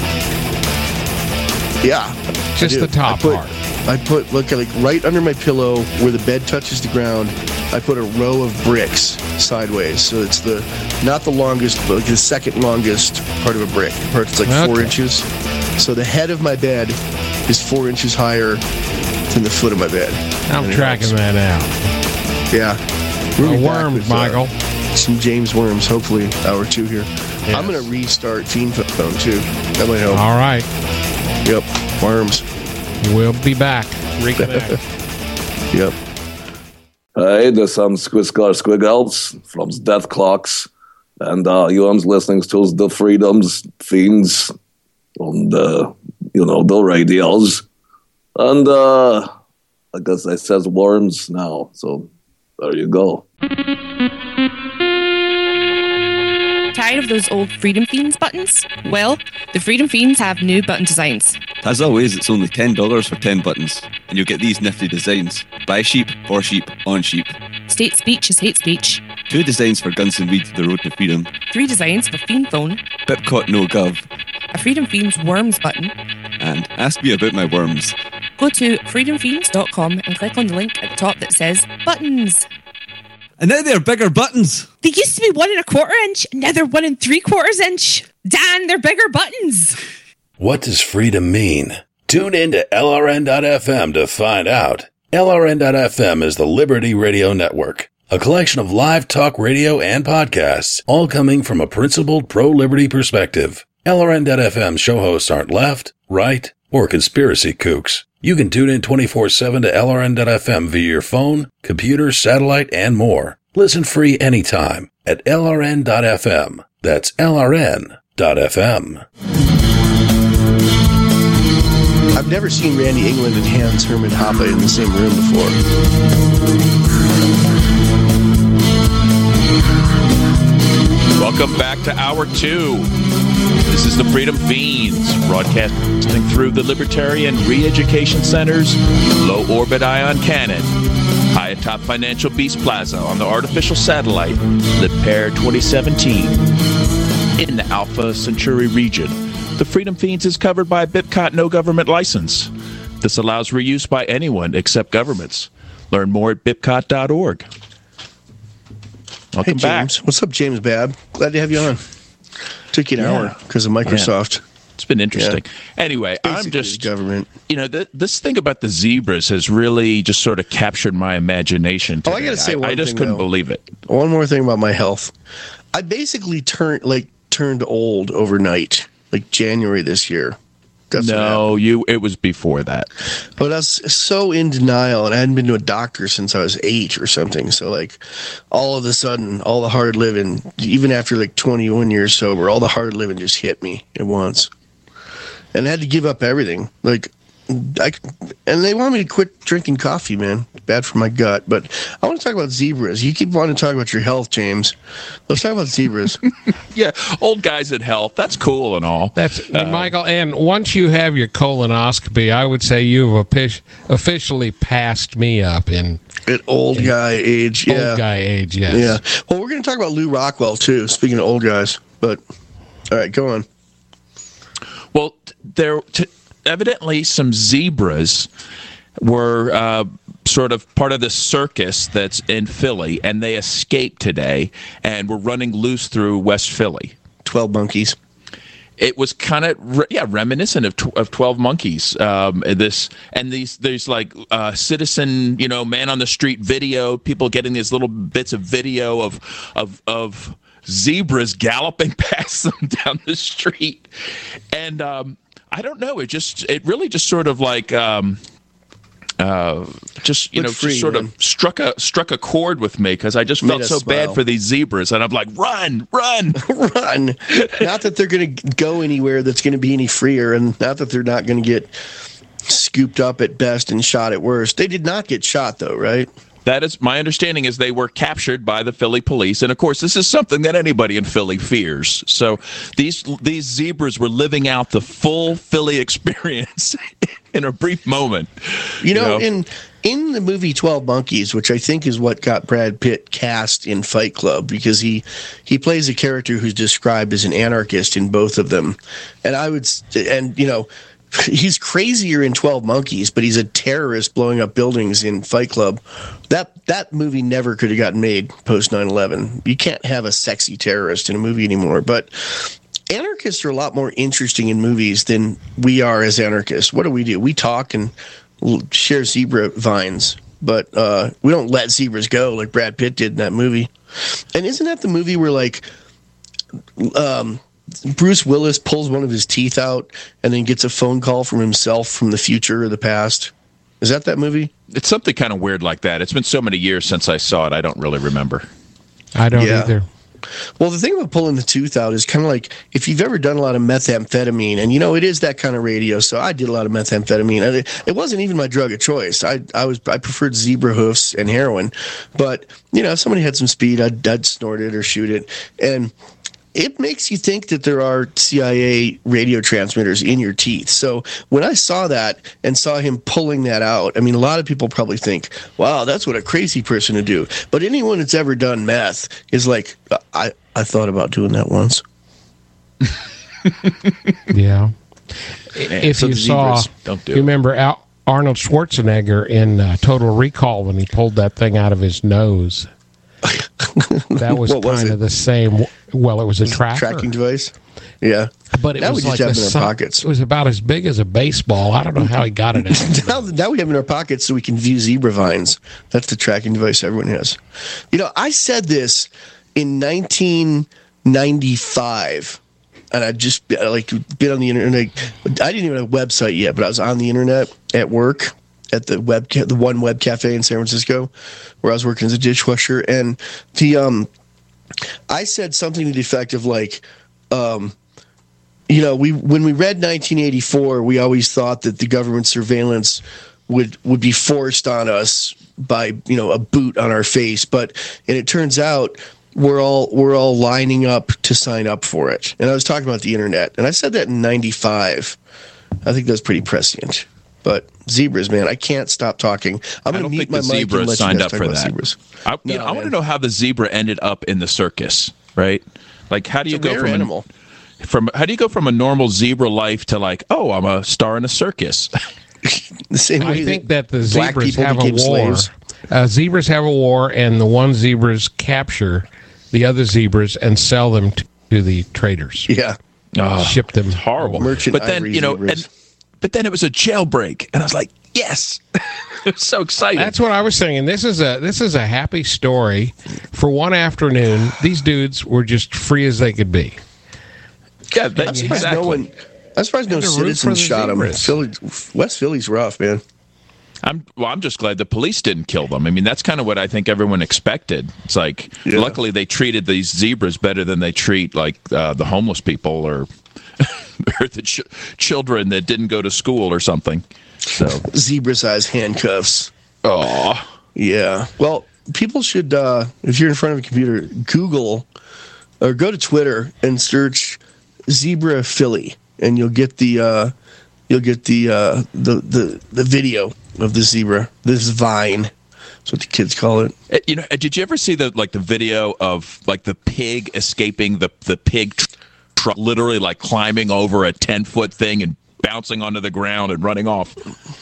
Yeah, I Just do. the top I put, part. I put look like right under my pillow where the bed touches the ground. I put a row of bricks sideways, so it's the not the longest, but like the second longest part of a brick. The part that's like four Okay. inches. So the head of my bed is four inches higher than the foot of my bed. I'm And it tracking helps. that out. Yeah, We'll A be back worm, with, uh, Michael. some James Worms, hopefully hour two here. Yes. I'm gonna restart Fiend Phone too. That might help. All right. Yep, worms. We'll be back. Reconnect. Yep. Hey, this is Squiscar Squiggles from Death Clocks, and uh, you're listening to the Freedoms Fiends on the, you know, the radios. And uh, I guess it says worms now. So there you go. Tired of those old Freedom Fiends buttons? Well, the Freedom Fiends have new button designs. As always, it's only ten dollars for ten buttons, and you'll get these nifty designs. Buy sheep, for sheep, on sheep. State speech is hate speech. Two designs for Guns and Weed, The Road to Freedom. Three designs for Fiend Phone. Bipcot No Gov. A Freedom Fiends Worms button. And Ask Me About My Worms. Go to freedom fiends dot com and click on the link at the top that says Buttons. And now they're bigger buttons. They used to be one and a quarter inch, and now they're one and three quarters inch. Dan, they're bigger buttons. What does freedom mean? Tune in to L R N dot F M to find out. L R N dot F M is the Liberty Radio Network, a collection of live talk radio and podcasts, all coming from a principled pro-liberty perspective. L R N dot F M show hosts aren't left, right, or conspiracy kooks. You can tune in twenty-four seven to L R N dot F M via your phone, computer, satellite, and more. Listen free anytime at L R N dot F M. That's L R N dot F M. I've never seen Randy England and Hans Hermann Hoppe in the same room before. Welcome back to Hour two. This is the Freedom Fiends, broadcasting through the Libertarian Re-Education Center's low-orbit ion cannon, high atop Financial Beast Plaza on the artificial satellite Lipair twenty seventeen. In the Alpha Centauri region, the Freedom Fiends is covered by a Bipcot no government license. This allows reuse by anyone except governments. Learn more at bipcot dot org. Welcome hey, James. back. What's up, James Babb? Glad to have you on. Took you an Yeah. hour because of Microsoft. Yeah. It's been interesting. Yeah. Anyway, Basically, I'm just government. You know, th- this thing about the zebras has really just sort of captured my imagination. Oh, I today. got to say one I just thing, couldn't though. believe it. One more thing about my health. I basically turned like turned old overnight, like January this year. That's no, you. It was before that. But I was so in denial, and I hadn't been to a doctor since I was eight or something. So, like, all of a sudden, all the hard living, even after like twenty-one years sober, all the hard living just hit me at once, and I had to give up everything. Like, I and they want me to quit drinking coffee, man. It's bad for my gut. But I want to talk about zebras. You keep wanting to talk about your health, James. Let's talk about zebras. Yeah, old guys in health. That's cool and all. That's Uh, Michael. And once you have your colonoscopy, I would say you've offic- officially passed me up in at old in guy age. Yeah, old guy age. Yes. Yeah. Well, we're going to talk about Lou Rockwell too. Speaking of old guys, but all right, go on. Well, t- there t- evidently some zebras were uh, sort of part of the circus that's in Philly, and they escaped today and were running loose through West Philly. Twelve monkeys. It was kind of re- yeah reminiscent of tw- of Twelve Monkeys. Um, this and these there's like uh, citizen you know man on the street video. People getting these little bits of video of of of zebras galloping past them down the street, and um, I don't know. It just it really just sort of like. Um, Uh, just you Look know, free, just sort man. of struck a struck a chord with me because I just Made felt us so smile. bad for these zebras, and I'm like, run, run, Run. Not that they're going to go anywhere that's going to be any freer, and not that they're not going to get scooped up at best and shot at worst. They did not get shot, though, right? That is my understanding. Is they were captured by the Philly police, and of course, this is something that anybody in Philly fears. So these these zebras were living out the full Philly experience in a brief moment. You know, in in the movie twelve Monkeys, which I think is what got Brad Pitt cast in Fight Club, because he he plays a character who's described as an anarchist in both of them, and I would s- and you know. He's crazier in twelve Monkeys, but he's a terrorist blowing up buildings in Fight Club. That that movie never could have gotten made post nine eleven. You can't have a sexy terrorist in a movie anymore. But anarchists are a lot more interesting in movies than we are as anarchists. What do we do? We talk and l- share zebra vines, but uh, we don't let zebras go like Brad Pitt did in that movie. And isn't that the movie where, like, um, Bruce Willis pulls one of his teeth out and then gets a phone call from himself from the future or the past? Is that that movie? It's something kind of weird like that. It's been so many years since I saw it, I don't really remember. I don't Yeah. either. Well, the thing about pulling the tooth out is kind of like if you've ever done a lot of methamphetamine, and you know it is that kind of radio. So I did a lot of methamphetamine, and it, it wasn't even my drug of choice. I I was I preferred zebra hoofs and heroin, but you know if somebody had some speed, I'd, I'd snort it or shoot it, and it makes you think that there are C I A radio transmitters in your teeth. So when I saw that and saw him pulling that out, I mean, a lot of people probably think, wow, that's what a crazy person would do. But anyone that's ever done meth is like, I, I thought about doing that once. Yeah. Man, If so you the saw, zebras don't do you it. remember Al- Arnold Schwarzenegger in uh, Total Recall when he pulled that thing out of his nose. That was What was kind it? of the same. Well, it was a tracker, Tracking device? Yeah. but it Now was we like just have the it in si- our pockets. It was about as big as a baseball. I don't know how he got it out. now, now we have it in our pockets so we can view zebra vines. That's the tracking device everyone has. You know, I said this in nineteen ninety-five, and I just like been on the internet. I didn't even have a website yet, but I was on the internet at work at the web ca- the one web cafe in San Francisco, where I was working as a dishwasher, and the um, I said something to the effect of like, um. You know, we when we read nineteen eighty-four, we always thought that the government surveillance would would be forced on us by, you know, a boot on our face. But and it turns out we're all we're all lining up to sign up for it. And I was talking about the internet, and I said that in ninety-five. I think that's pretty prescient. But zebras, man, I can't stop talking. I'm I going to don't mute think my the mic and zebra let you signed guys up talk for about that. zebras. I, you No, know, I want to man. know how the zebra ended up in the circus, right? Like, how do you It's a go rare from animal. An, from how do you go from a normal zebra life to like, oh, I'm a star in a circus? The same way I think that the black zebras people have a became war. slaves. Uh, zebras have a war, and the one zebras capture the other zebras and sell them to, to the traders. Yeah. Oh, Ship them. horrible. Merchant but then ivory you know, zebras. and, but then it was a jailbreak, and I was like, yes, it was so exciting. That's what I was saying. This is a this is a happy story. For one afternoon, these dudes were just free as they could be. yeah, that, I'm surprised exactly. no one. I'm surprised no And to root for citizens the shot him. zebras. Philly, West Philly's rough, man. I'm well. I'm just glad the police didn't kill them. I mean, that's kind of what I think everyone expected. It's like, Yeah. luckily they treated these zebras better than they treat like uh, the homeless people or or the ch- children that didn't go to school or something. So, Zebra-sized handcuffs. oh, Yeah. Well, people should, uh, if you're in front of a computer, Google or go to Twitter and search Zebra Philly, and you'll get the uh, you'll get the, uh, the the the video of the zebra. This vine. That's what the kids call it. Uh, you know, uh, did you ever see the like the video of like the pig escaping the the pig tr- truck, literally like climbing over a ten foot thing and bouncing onto the ground and running off?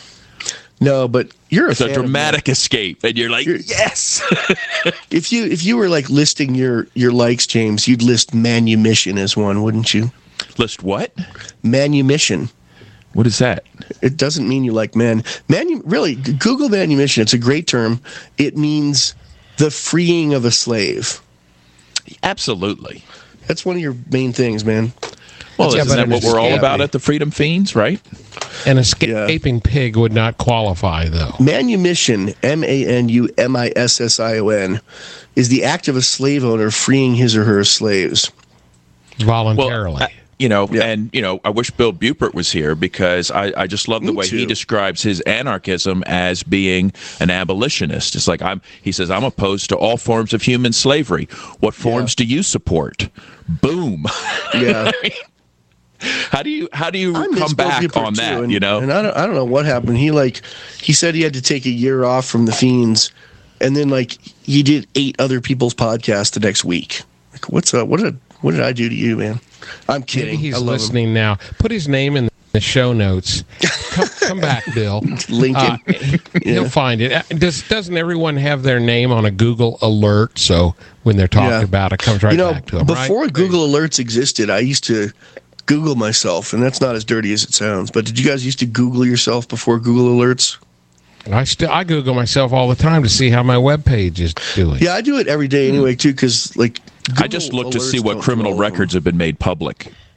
No, but you're a It's a fan of dramatic escape, and you're like, You're- yes. If you if you were like listing your your likes, James, you'd list manumission as one, wouldn't you? List what? Manumission. What is that? It doesn't mean you like men. Manu really g- Google manumission. It's a great term. It means the freeing of a slave. Absolutely. That's one of your main things, man. Well, Yeah, isn't but that it what was we're all scary. about at the Freedom Fiends, right? An escaping pig would not qualify, though. Manumission, M A N U M I S S I O N, is the act of a slave owner freeing his or her slaves. Voluntarily. Well, uh, you know, Yeah. and you know, I wish Bill Bupert was here because I, I just love the Me way he too. describes his anarchism as being an abolitionist. It's like I'm. He says I'm opposed to all forms of human slavery. What forms do you support? Boom. Yeah. How do you how do you I miss come Bill back Bupert, on too, that? and, You know, and I don't, I don't know what happened. He like, he said he had to take a year off from the Fiends, and then like he did eight other people's podcasts the next week. Like, what's up? What did what did I do to you, man? I'm kidding. Maybe he's I love listening now. Put his name in the show notes. Come, come back, Bill. Lincoln. Uh, he- He'll Yeah. find it. Uh, Does, doesn't everyone have their name on a Google alert? So when they're talking Yeah. about it, comes right you know, back to them. before right? Google Alerts existed, I used to Google myself, and that's not as dirty as it sounds. But did you guys used to Google yourself before Google Alerts? I still I Google myself all the time to see how my webpage is doing. Yeah, I do it every day anyway too, because like I just Google look to see Alerts what don't do criminal all of them. records have been made public.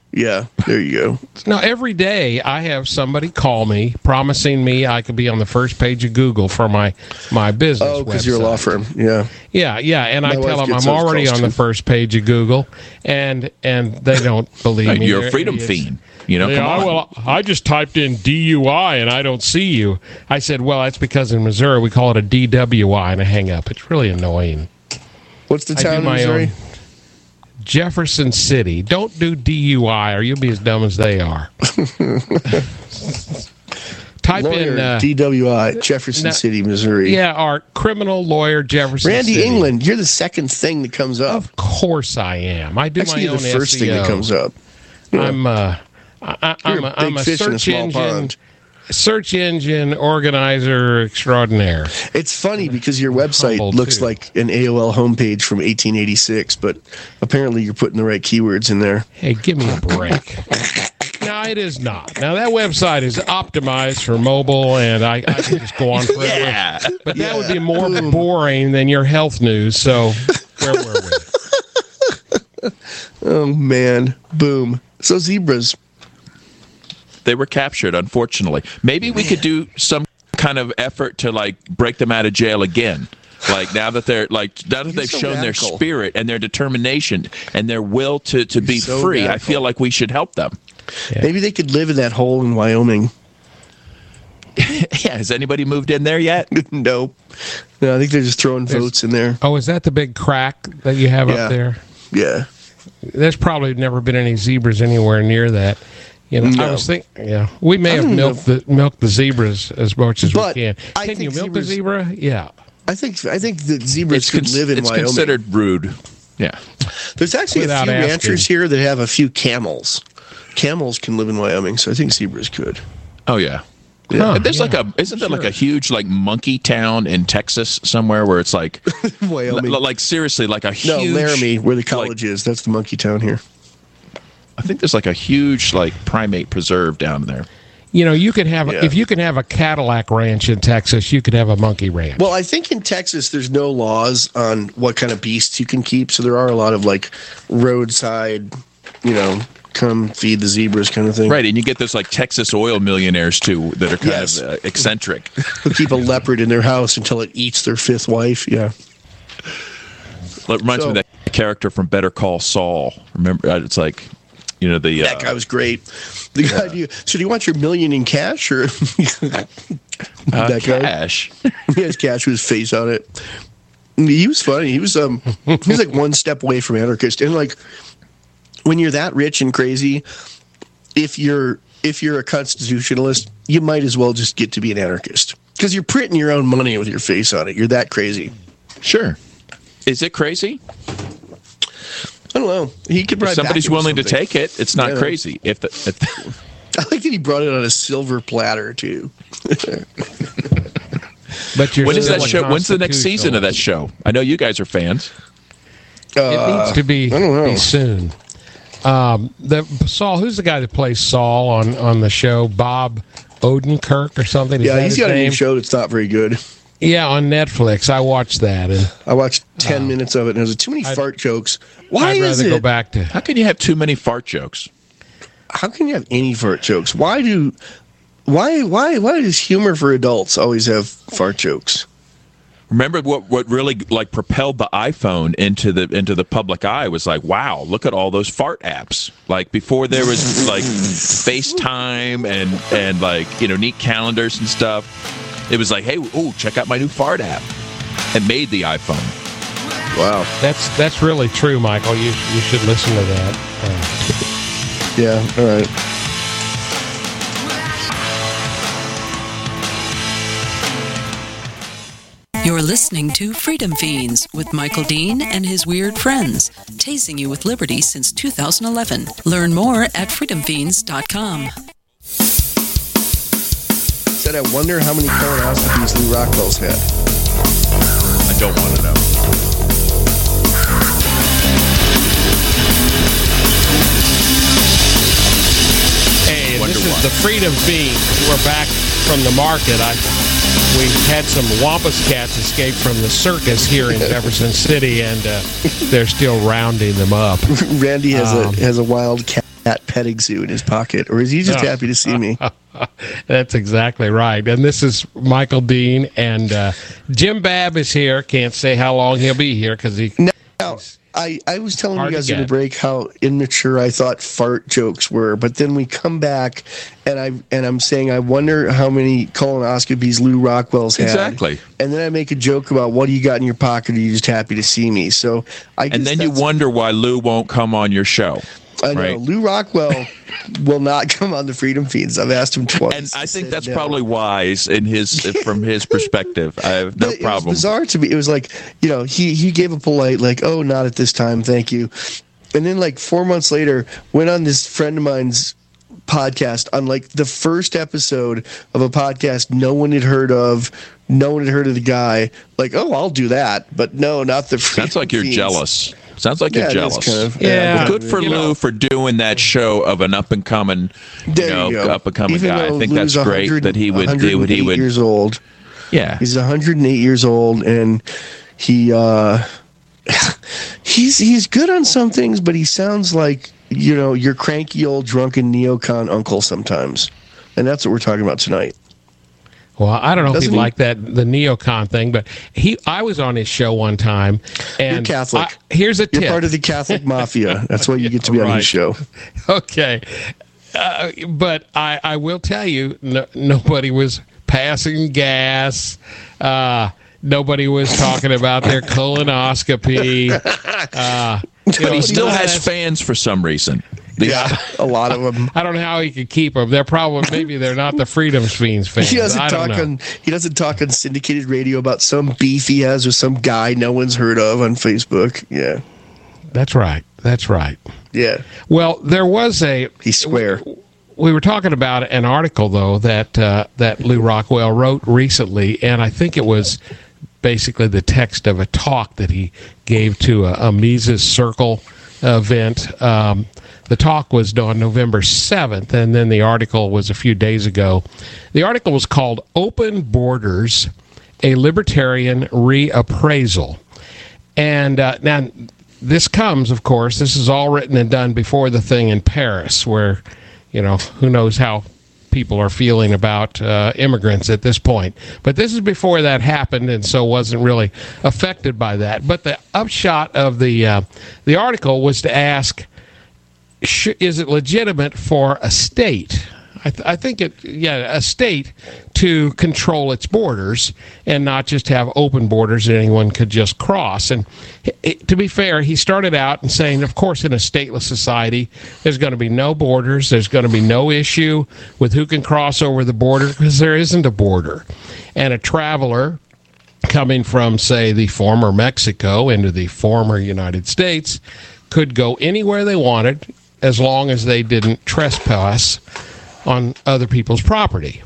Yeah, there you go. Now, every day I have somebody call me promising me I could be on the first page of Google for my, my business Oh, because website. you're a law firm. Yeah. Yeah, yeah. And My I tell wife them gets I'm those already calls, on the too. first page of Google, and and they don't believe Right, me. you're a They're freedom idiots. fiend. You know, Yeah, come on. well, I just typed in D U I and I don't see you. I said, well, that's because in Missouri we call it a D W I and a hang up. It's really annoying. What's the I town do in my Missouri? own. Jefferson City. Don't do D U I or you'll be as dumb as they are. Type Lawyer, in uh, D W I, Jefferson no- City, Missouri. yeah, our criminal lawyer Jefferson Randy City. England, you're the second thing that comes up. Of course I am. I do Actually, my you're own the first S E O. thing that comes up. Yeah. I'm uh, I, I, I'm You're a, a I'm big a fish in a search small engine pond. search engine organizer extraordinaire. It's funny because your website Humble, looks too. like an A O L homepage from eighteen eighty-six, but apparently you're putting the right keywords in there. Hey, give me a break. No, it is not. Now that website is optimized for mobile, and I, I can just go on forever. Yeah. But that would be more boring than your health news. So where were we? Oh, man. Boom. So zebras. They were captured, unfortunately. Maybe we could do some kind of effort to like break them out of jail again. Like now that they're like now that You're they've so shown radical. their spirit and their determination and their will to, to be so free, I radical. feel like we should help them. Yeah. Maybe they could live in that hole in Wyoming. Yeah, has anybody moved in there yet? Nope. No, I think they're just throwing There's- votes in there. Oh, is that the big crack that you have Yeah. up there? Yeah. There's probably never been any zebras anywhere near that. You know, I No. was thinking, yeah, we may I have don't milked the milked the zebras as much as But we can. I Can you think milk a zebras- zebra? Yeah. I think I think that zebras It's, could cons- live in it's Wyoming. considered rude. Yeah. There's actually Without a few asking. ranchers here that have a few camels. Camels can live in Wyoming, so I think zebras could. Oh yeah. Huh, There's yeah. like a isn't there like Sure. a huge like monkey town in Texas somewhere where it's like Wyoming. l- like seriously like a no, huge Laramie, where the college is. That's the monkey town here. I think there's like a huge like primate preserve down there. You know, you could have a, Yeah. if you can have a Cadillac ranch in Texas, you could have a monkey ranch. Well, I think in Texas there's no laws on what kind of beasts you can keep, so there are a lot of like roadside, you know, come feed the zebras kind of thing. Right, and you get those like Texas oil millionaires too that are kind Yes. of uh, eccentric. Who keep a leopard in their house until it eats their fifth wife. Yeah. It reminds So- me of that character from Better Call Saul. Remember, uh, it's like, you know, the That uh, guy was great. The guy, do you, so do you want your million in cash or uh, that guy? cash. He has cash with his face on it. He was funny. He was um he was like one step away from anarchist. And like when you're that rich and crazy, if you're if you're a constitutionalist, you might as well just get to be an anarchist. Because you're printing your own money with your face on it. You're that crazy. Sure. Is it crazy? I don't know. He could If probably somebody's back it with willing to something. take it, it's not Yeah. crazy. If the, if the I like that he brought it on a silver platter too. but you're when is still that a show? When's the next season of that show? I know you guys are fans. It needs to be, I don't know. be soon. Um, the Saul, who's the guy that plays Saul on, on the show? Bob Odenkirk or something? Is Yeah, that he's his got a new name? show that's not very good. Yeah, on Netflix. I watched that, and I watched ten minutes of it, and there's too many I'd- fart jokes. Why I'd is rather it? go back to. How can you have too many fart jokes? How can you have any fart jokes? Why do? Why why why does humor for adults always have fart jokes? Remember what, what really like propelled the iPhone into the into the public eye was like, wow, look at all those fart apps. Like before there was like FaceTime and and like, you know, neat calendars and stuff. It was like, hey, ooh, check out my new fart app. It made the iPhone. Wow. That's that's really true, Michael. You you should listen to that. Uh, Yeah. All right. You're listening to Freedom Fiends with Michael Dean and his weird friends, tasing you with liberty since two thousand eleven. Learn more at freedom fiends dot com. Said I wonder how many colonoscopies Lou Rockwell's had. I don't want to know. Hey, Wonder this is why. the Freedom Fiend. We're back from the market. I we had some Wampus cats escape from the circus here in Jefferson City, and uh, they're still rounding them up. Randy has Um, a has a wild cat petting zoo in his pocket, or is he just No. happy to see me? That's exactly right. And this is Michael Dean, and uh, Jim Babb is here. Can't say how long he'll be here because he. Now, I, I was telling Hard you to guys in the get. break how immature I thought fart jokes were, but then we come back and I and I'm saying I wonder how many colonoscopies Lou Rockwell's had. Exactly. And then I make a joke about what do you got in your pocket? Are you just happy to see me? So I guess And then you that's- wonder why Lou won't come on your show. I know right? Lou Rockwell will not come on the Freedom Feeds. I've asked him twice. And I He think said that's no. probably wise in his from his perspective. I have no But it problem. was bizarre to me. It was like, you know, he he gave a polite like, "Oh, not at this time, thank you," and then like four months later, went on this friend of mine's podcast on like the first episode of a podcast no one had heard of. No one had heard of the guy. Like, oh, I'll do that, but no, not the. Sounds like you're Fiends. jealous. Sounds like Yeah, you're it is jealous. kind of, Yeah. Well, good for You Lou know. for doing that show of an up and coming, you There know, you go. up and coming Even guy. I though think Lou's that's great one hundred that he would. He would. He one hundred eight would. years old. Yeah. He's one hundred eight years old, and he uh, he's he's good on some things, but he sounds like, you know, your cranky old drunken neocon uncle sometimes, and that's what we're talking about tonight. Well, I don't know Doesn't if he he- liked that the neocon thing, but he. I was on his show one time, and You're Catholic. I- here's a tip. You're part of the Catholic mafia. That's why you get to be on Right. his show. Okay, uh, but I, I will tell you, no, nobody was passing gas. Uh, nobody was talking about their colonoscopy. Uh, you But know, he still none of has that- fans for some reason. The- Yeah, a lot of them. I don't know how he could keep them. They're probably maybe they're not the Freedom Fiends fans. He doesn't I don't talk know. on. He doesn't talk on syndicated radio about some beef he has with some guy no one's heard of on Facebook. Yeah, That's right. That's right. yeah. Well, there was a. He's square. We were talking about an article though that uh, that Lou Rockwell wrote recently, and I think it was basically the text of a talk that he gave to a, a Mises Circle event. Um, the talk was on November seventh, and then the article was a few days ago. The article was called "Open Borders: A Libertarian Reappraisal," and uh, now. This comes, of course, this is all written and done before the thing in Paris, where, you know, who knows how people are feeling about uh, immigrants at this point. But this is before that happened, and so wasn't really affected by that. But the upshot of the uh, the article was to ask, sh- is it legitimate for a state? I, th- I think it, yeah, a state to control its borders and not just have open borders that anyone could just cross. And it, it- to be fair, he started out and saying, of course, in a stateless society, there's going to be no borders. There's going to be no issue with who can cross over the border because there isn't a border. And a traveler coming from, say, the former Mexico into the former United States could go anywhere they wanted as long as they didn't trespass on other people's property.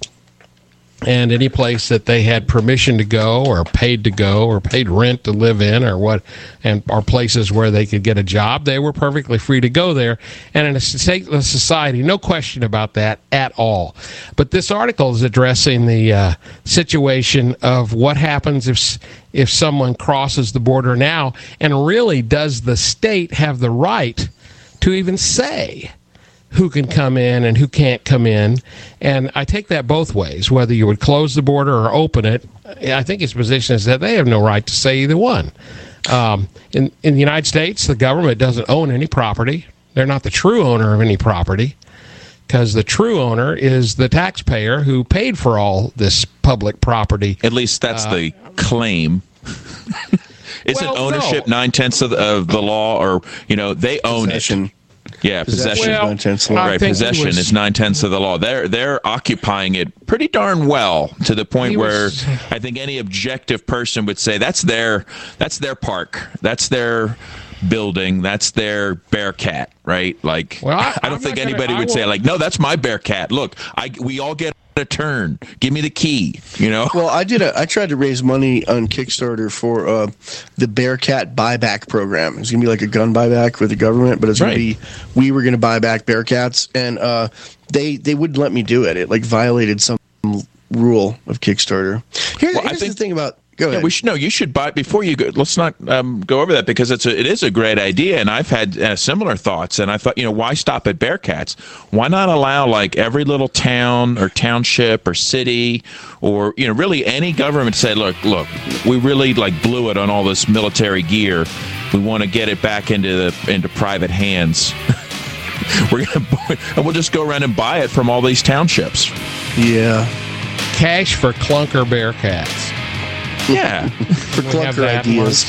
And any place that they had permission to go or paid to go or paid rent to live in or what, and or places where they could get a job, they were perfectly free to go there. And in a stateless society, no question about that at all. But this article is addressing the uh, situation of what happens if if someone crosses the border now, and really does the state have the right to even say who can come in and who can't come in. And I take that both ways, whether you would close the border or open it. I think his position is that they have no right to say either one. Um, in, in the United States, the government doesn't own any property. They're not the true owner of any property, because the true owner is the taxpayer who paid for all this public property. At least that's Uh, the claim. Isn't Well, ownership no. nine tenths of the, of the law, or you know they own Possession. it? Yeah, possession. Well, nine-tenths law. I Right, think he possession was- is nine tenths of the law. They're they're occupying it pretty darn well, to the point He where was- I think any objective person would say that's their that's their park, that's their building, that's their Bearcat, right? Like, Well, I- I, don't I'm think not gonna- anybody I would say won't- like, no, that's my Bearcat. Look, I we all get a turn. Give me the key. You know. Well, I did a. I tried to raise money on Kickstarter for uh, the Bearcat buyback program. It's gonna be like a gun buyback with the government, but it's gonna Right. be we were gonna buy back Bearcats, and uh, they they wouldn't let me do it. It like violated some rule of Kickstarter. Here, Well, I here's think- the thing about Go ahead. Yeah, we should no. You should buy before you go. Let's not um, go over that because it's a, it is a great idea, and I've had uh, similar thoughts. And I thought, you know, why stop at Bearcats? Why not allow like every little town or township or city or you know really any government to say, look, look, we really like blew it on all this military gear. We want to get it back into the into private hands. We're gonna and we'll just go around and buy it from all these townships. Yeah, cash for clunker Bearcats. Yeah, for clunker ideas.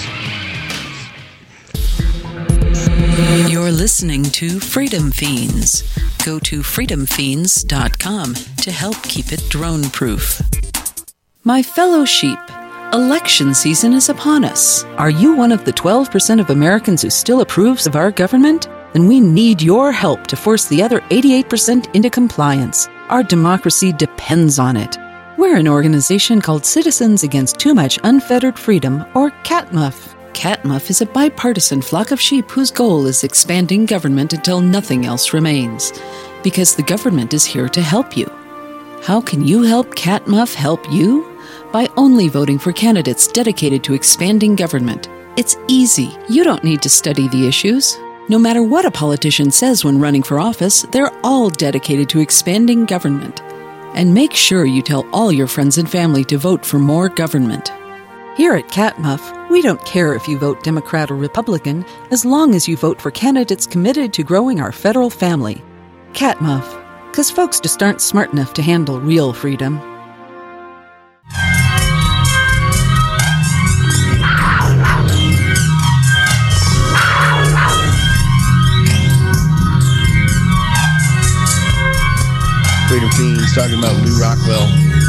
You're listening to Freedom Fiends. Go to freedom fiends dot com to help keep it drone-proof. My fellow sheep, election season is upon us. Are you one of the twelve percent of Americans who still approves of our government? Then we need your help to force the other eighty-eight percent into compliance. Our democracy depends on it. We're an organization called Citizens Against Too Much Unfettered Freedom, or CATMUF. CATMUF is a bipartisan flock of sheep whose goal is expanding government until nothing else remains. Because the government is here to help you. How can you help CATMUF help you? By only voting for candidates dedicated to expanding government. It's easy. You don't need to study the issues. No matter what a politician says when running for office, they're all dedicated to expanding government. And make sure you tell all your friends and family to vote for more government. Here at CATMUF, we don't care if you vote Democrat or Republican, as long as you vote for candidates committed to growing our federal family. CATMUF, because folks just aren't smart enough to handle real freedom. Freedom Fiends talking about Lew Rockwell.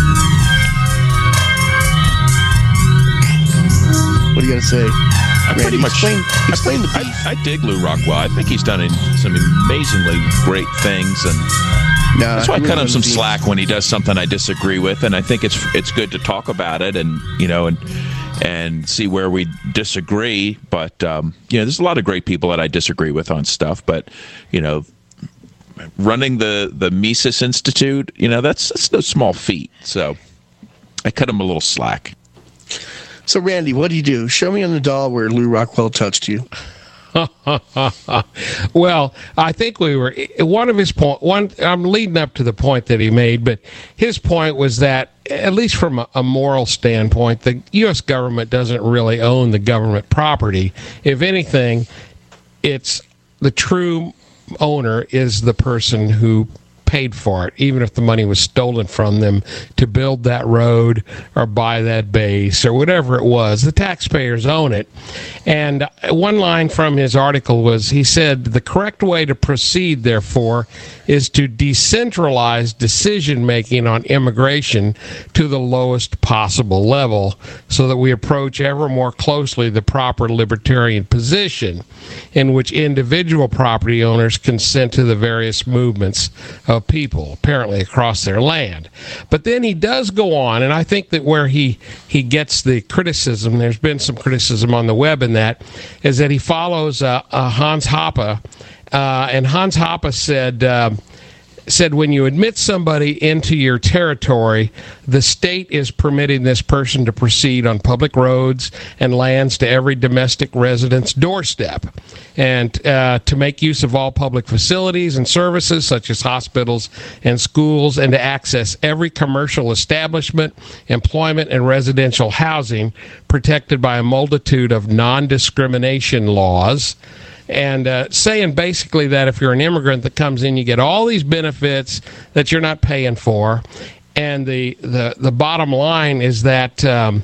What do you got to say? I Randy, pretty much explain, explain the beef. I, I dig Lew Rockwell. I think he's done in some amazingly great things, and nah, that's why I really cut him some team. slack when he does something I disagree with. And I think it's it's good to talk about it, and you know, and and see where we disagree. But um, you know, there's a lot of great people that I disagree with on stuff. But you know, running the the Mises Institute, you know, that's that's no small feat. So I cut him a little slack. So, Randy, what do you do? Show me on the doll where Lew Rockwell touched you. Well, I think we were one of his point. One, I'm leading up to the point that he made, but his point was that, at least from a, a moral standpoint, the U S government doesn't really own the government property. If anything, it's the true owner is the person who paid for it, even if the money was stolen from them to build that road or buy that base or whatever it was. The taxpayers own it. And one line from his article was, he said, the correct way to proceed, therefore, is to decentralize decision-making on immigration to the lowest possible level so that we approach ever more closely the proper libertarian position in which individual property owners consent to the various movements of people, apparently across their land. But then he does go on, and I think that where he, he gets the criticism, there's been some criticism on the web in that, is that he follows uh, uh, Hans Hoppe, uh, and Hans Hoppe said, uh, said when you admit somebody into your territory, the state is permitting this person to proceed on public roads and lands to every domestic resident's doorstep, and uh, to make use of all public facilities and services such as hospitals and schools, and to access every commercial establishment, employment, and residential housing protected by a multitude of non-discrimination laws. And uh, saying basically that if you're an immigrant that comes in, you get all these benefits that you're not paying for. And the, the, the bottom line is that um,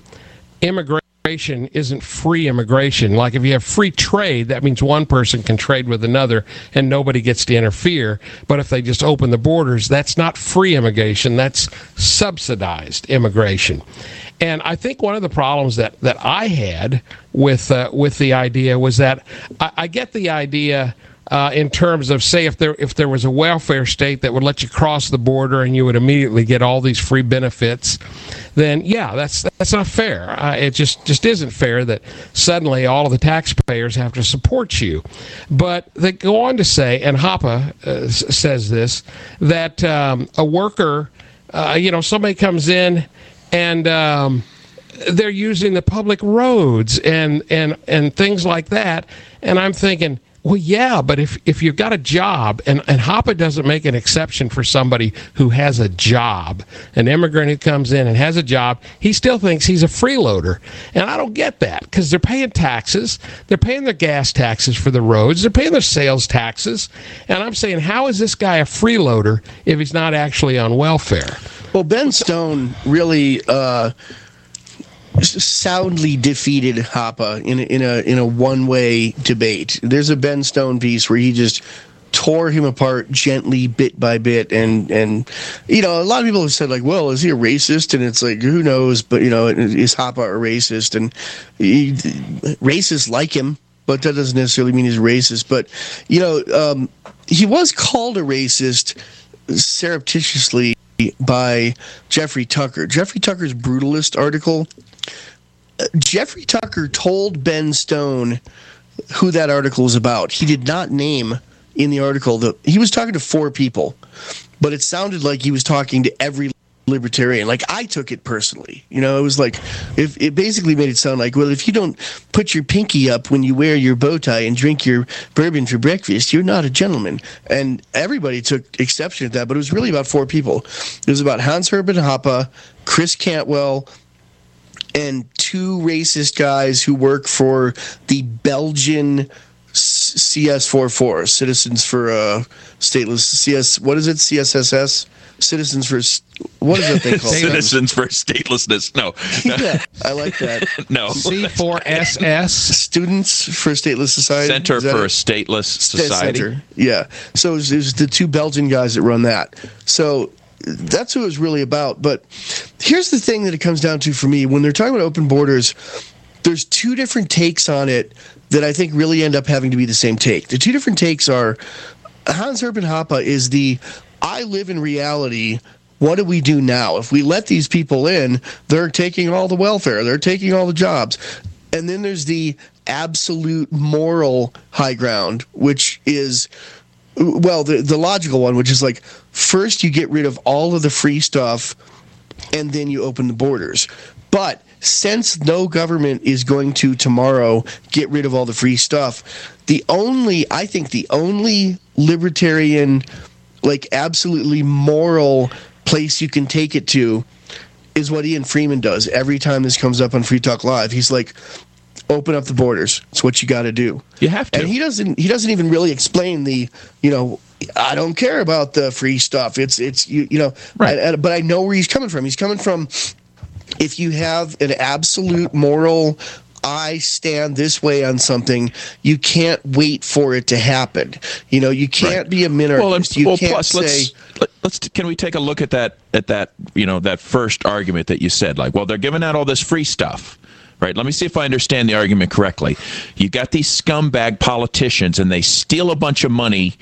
immigration isn't free immigration. Like if you have free trade, that means one person can trade with another and nobody gets to interfere. But if they just open the borders, that's not free immigration. That's subsidized immigration. And I think one of the problems that, that I had with uh, with the idea was that I, I get the idea uh, in terms of, say, if there if there was a welfare state that would let you cross the border and you would immediately get all these free benefits, then yeah, that's that's not fair. Uh, it just, just isn't fair that suddenly all of the taxpayers have to support you. But they go on to say, and Hoppe uh, says this, that um, a worker, uh, you know, somebody comes in and um, they're using the public roads and, and, and things like that. And I'm thinking, well, yeah, but if, if you've got a job, and, and HOPA doesn't make an exception for somebody who has a job, an immigrant who comes in and has a job, he still thinks he's a freeloader. And I don't get that, because they're paying taxes, they're paying their gas taxes for the roads, they're paying their sales taxes. And I'm saying, how is this guy a freeloader if he's not actually on welfare? Well, Ben Stone really uh, soundly defeated HOPA in a, in a in a one-way debate. There's a Ben Stone piece where he just tore him apart gently, bit by bit, and and you know, a lot of people have said, like, well, is he a racist? And it's like, who knows? But you know, is HOPA a racist? And he, racists like him, but that doesn't necessarily mean he's racist. But you know, um, he was called a racist surreptitiously by Jeffrey Tucker. Jeffrey Tucker's Brutalist article. Uh, Jeffrey Tucker told Ben Stone who that article was about. He did not name in the article that he was talking to four people, but it sounded like he was talking to every libertarian. Like, I took it personally. You know, it was like, if it basically made it sound like, well, if you don't put your pinky up when you wear your bow tie and drink your bourbon for breakfast, you're not a gentleman. And everybody took exception to that, but it was really about four people. It was about Hans-Hermann Hoppe, Chris Cantwell, and two racist guys who work for the Belgian C S forty-four, Citizens for uh, Stateless, C S, what is it, C S S S? Citizens for, what is that thing called? Citizens for Statelessness. No. Yeah, I like that. No. C four S S? Students for Stateless Society. Center for a Stateless Society. Center. Yeah. So it was, it was the two Belgian guys that run that. So that's who it was really about. But here's the thing that it comes down to for me. When they're talking about open borders, there's two different takes on it that I think really end up having to be the same take. The two different takes are, Hans-Hermann Hoppe is the, I live in reality, what do we do now? If we let these people in, they're taking all the welfare, they're taking all the jobs. And then there's the absolute moral high ground, which is, well, the, the logical one, which is like, first you get rid of all of the free stuff, and then you open the borders. But since no government is going to tomorrow get rid of all the free stuff, the only, I think the only libertarian, like absolutely moral place you can take it to is what Ian Freeman does every time this comes up on Free Talk Live. He's like, open up the borders. It's what you got to do. You have to. And he doesn't, he doesn't even really explain the, you know, I don't care about the free stuff. It's, it's you, you know, right. I, I, but I know where he's coming from. He's coming from, if you have an absolute moral, I stand this way on something, you can't wait for it to happen. You know, you can't right. be a minarchist. Well, and, you well, can't plus, say, let's, let, let's can we take a look at that at that you know that first argument that you said, like, well, they're giving out all this free stuff. Right. Let me see if I understand the argument correctly. You got these scumbag politicians, and they steal a bunch of money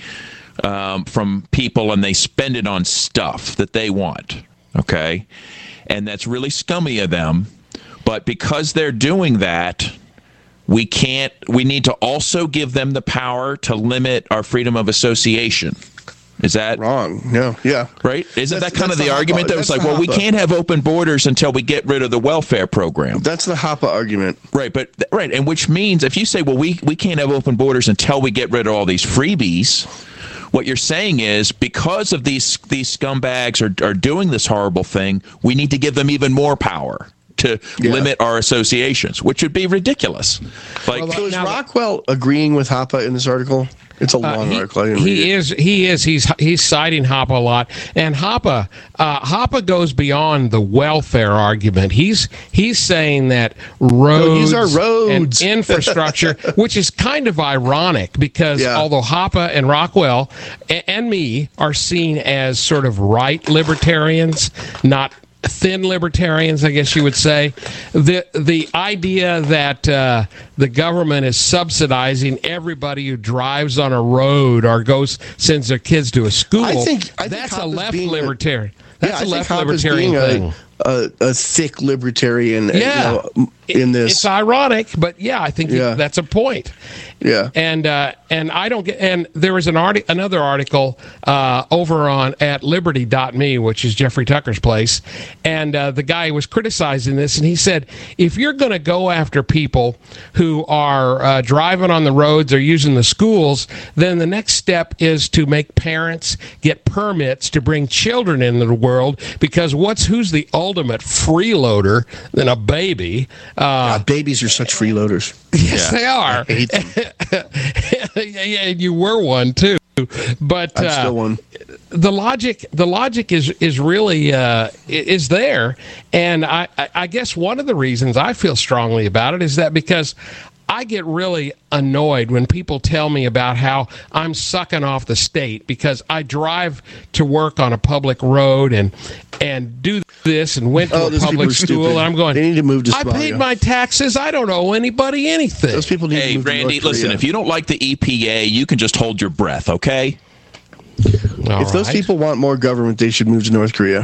um, from people, and they spend it on stuff that they want. Okay. And that's really scummy of them. But because they're doing that, we can't, we need to also give them the power to limit our freedom of association. Is that wrong? No. Yeah. Right? Isn't that's, that kind of the, the argument that was like, well, Hoppe. we can't have open borders until we get rid of the welfare program? That's the Hoppe argument. Right. But, right. And which means if you say, well, we, we can't have open borders until we get rid of all these freebies, what you're saying is, because of these these scumbags are, are doing this horrible thing, we need to give them even more power to yeah. limit our associations, which would be ridiculous. Like, well, so is Rockwell agreeing with Hoppe in this article? It's a long uh, he, article. I didn't he read is. it. He is. He's he's citing Hoppe a lot, and Hoppe uh, Hoppe goes beyond the welfare argument. He's he's saying that roads, no, these are roads. and infrastructure, which is kind of ironic because yeah. although Hoppe and Rockwell and, and me are seen as sort of right libertarians, not thin libertarians, I guess you would say, the the idea that uh, the government is subsidizing everybody who drives on a road or goes sends their kids to a school, I think, I that's think a left being libertarian. A, that's yeah, a left I think libertarian being thing. A, a, a thick libertarian. Yeah, you know, in this. It's ironic, but yeah, I think Yeah. that's a point. Yeah, and uh, and I don't get. And there was an arti- another article uh, over on at liberty dot me, which is Jeffrey Tucker's place, and uh, the guy was criticizing this, and he said, if you're going to go after people who are uh, driving on the roads or using the schools, then the next step is to make parents get permits to bring children into the world, because what's who's the ultimate freeloader than a baby? Uh, God, babies are such freeloaders. Yes, Yeah. they are. I hate them. Yeah, and you were one too. But I'm uh, still one. the logic, the logic is is really uh, is there, and I, I I guess one of the reasons I feel strongly about it is that because I get really annoyed when people tell me about how I'm sucking off the state because I drive to work on a public road and and do this and went to Oh, a those people public are school, stupid. and I'm going, They need to move to I paid Somalia. my taxes. I don't owe anybody anything. Those people need to Hey, move to Randy, North listen, Korea. if you don't like the E P A, you can just hold your breath, okay? All If those right. people want more government, they should move to North Korea.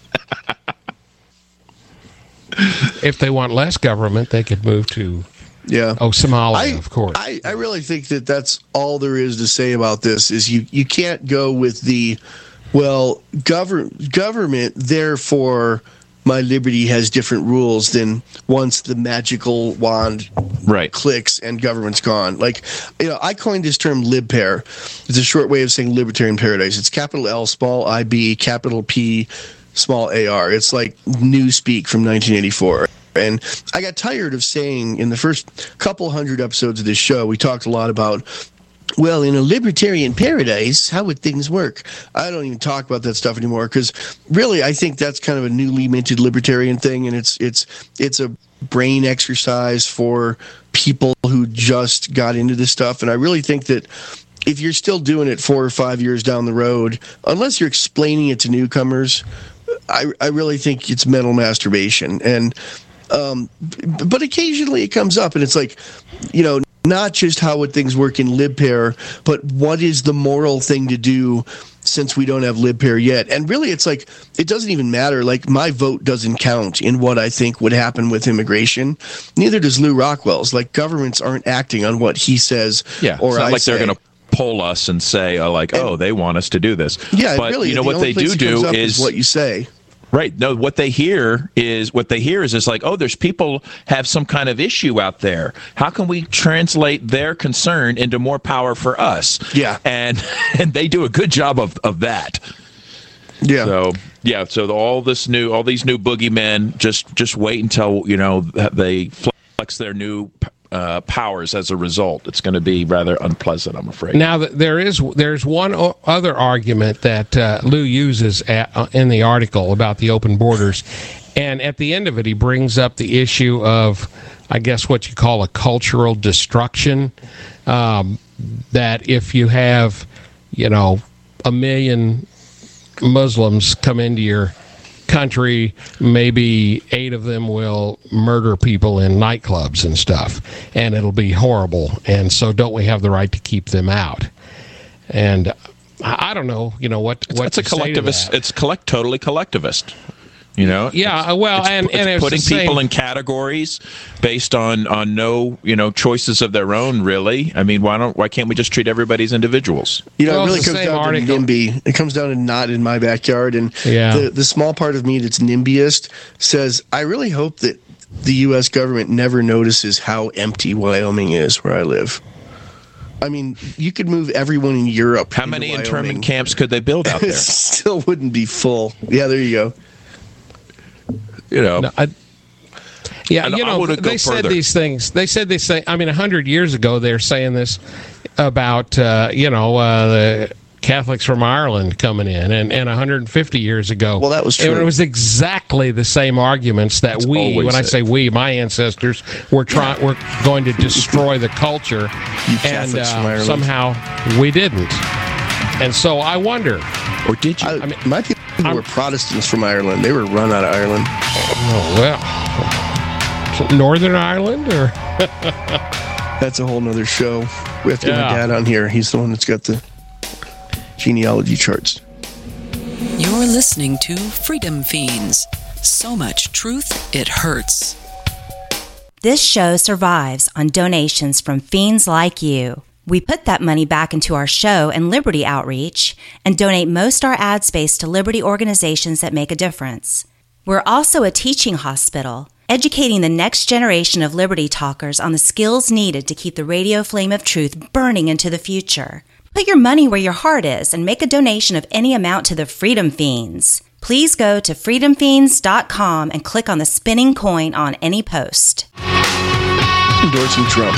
If they want less government, they could move to Yeah. oh Somalia, I, of course. I, I really think that that's all there is to say about this is you, you can't go with the, well, govern, government, therefore my liberty has different rules than once the magical wand Right. clicks and government's gone. Like, you know, I coined this term libpair. It's a short way of saying libertarian paradise. It's capital L, small I B, capital P, small A R. It's like newspeak from nineteen eighty-four. And I got tired of saying in the first couple hundred episodes of this show, we talked a lot about, well, in a libertarian paradise, how would things work? I don't even talk about that stuff anymore because really I think that's kind of a newly minted libertarian thing, and it's it's it's a brain exercise for people who just got into this stuff. And I really think that if you're still doing it four or five years down the road, unless you're explaining it to newcomers, I, I really think it's mental masturbation. And um, b- but occasionally it comes up, and it's like, you know, not just how would things work in libpair, but what is the moral thing to do since we don't have libpair yet? And really, it's like, it doesn't even matter. Like, my vote doesn't count in what I think would happen with immigration. Neither does Lou Rockwell's. Like, governments aren't acting on what he says Yeah, or it's not I like say. they're going to poll us and say, uh, like, oh, they want us to do this. Yeah, but really, you know the what only they place do it comes do up is what you say. Right. No, what they hear is what they hear is is like, oh, there's people have some kind of issue out there. How can we translate their concern into more power for us? Yeah. And and they do a good job of, of that. Yeah. So yeah. So the, all this new, all these new boogeymen, just just wait until you know they flex their new uh, powers as a result. It's going to be rather unpleasant, I'm afraid. Now, th- there is there's one o- other argument that uh, Lou uses at, uh, in the article about the open borders, and at the end of it, he brings up the issue of, I guess, what you call a cultural destruction. Um, that if you have, you know, a million Muslims come into your country, maybe eight of them will murder people in nightclubs and stuff, and it'll be horrible. And so, don't we have the right to keep them out? And I I don't know, you know what? It's, what it's a to say to collectivist. that. It's collect totally collectivist. You know. Yeah, It's- well, it's, and- it's and it's putting the people same- in categories based on on no you know choices of their own. Really, I mean, why don't why can't we just treat everybody as individuals? You know, Well, it really it's the comes same down article. to NIMBY. It comes down to not in my backyard. And Yeah. the, the small part of me that's NIMBYist says, I really hope that the U S government never notices how empty Wyoming is where I live. I mean, you could move everyone in Europe. How into many Wyoming. internment camps could they build out It there? still wouldn't be full. Yeah, there you go. You know. No, I, yeah, And you I know, wouldn't go they said further. these things. They said this thing. I mean, a hundred years ago, they're saying this about uh, you know uh, the Catholics from Ireland coming in, and and one hundred fifty years ago. Well, that was and true. it was exactly the same arguments that It's we, always when I it. say we, my ancestors were trying, were going to destroy the culture, and Catholics from uh, Ireland. somehow we didn't. And so I wonder. Or did you? I, I mean, my people I'm- were Protestants from Ireland. They were run out of Ireland. Oh well, Northern Ireland or. That's a whole nother show. We have to get my Yeah. dad on here. He's the one that's got the genealogy charts. You're listening to Freedom Fiends. So much truth, it hurts. This show survives on donations from fiends like you. We put that money back into our show and Liberty outreach and donate most our ad space to Liberty organizations that make a difference. We're also a teaching hospital, educating the next generation of Liberty talkers on the skills needed to keep the radio flame of truth burning into the future. Put your money where your heart is and make a donation of any amount to the Freedom Fiends. Please go to freedom fiends dot com and click on the spinning coin on any post. Endorsing Trump.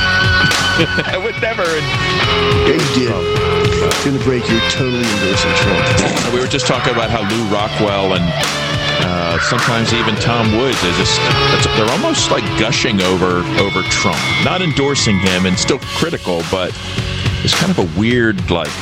I would never. Yeah, you did. During the break, you're totally endorsing Trump. We were just talking about how Lou Rockwell and uh, sometimes even Tom Woods is just, they're almost like gushing over over Trump, not endorsing him and still critical, but it's kind of a weird like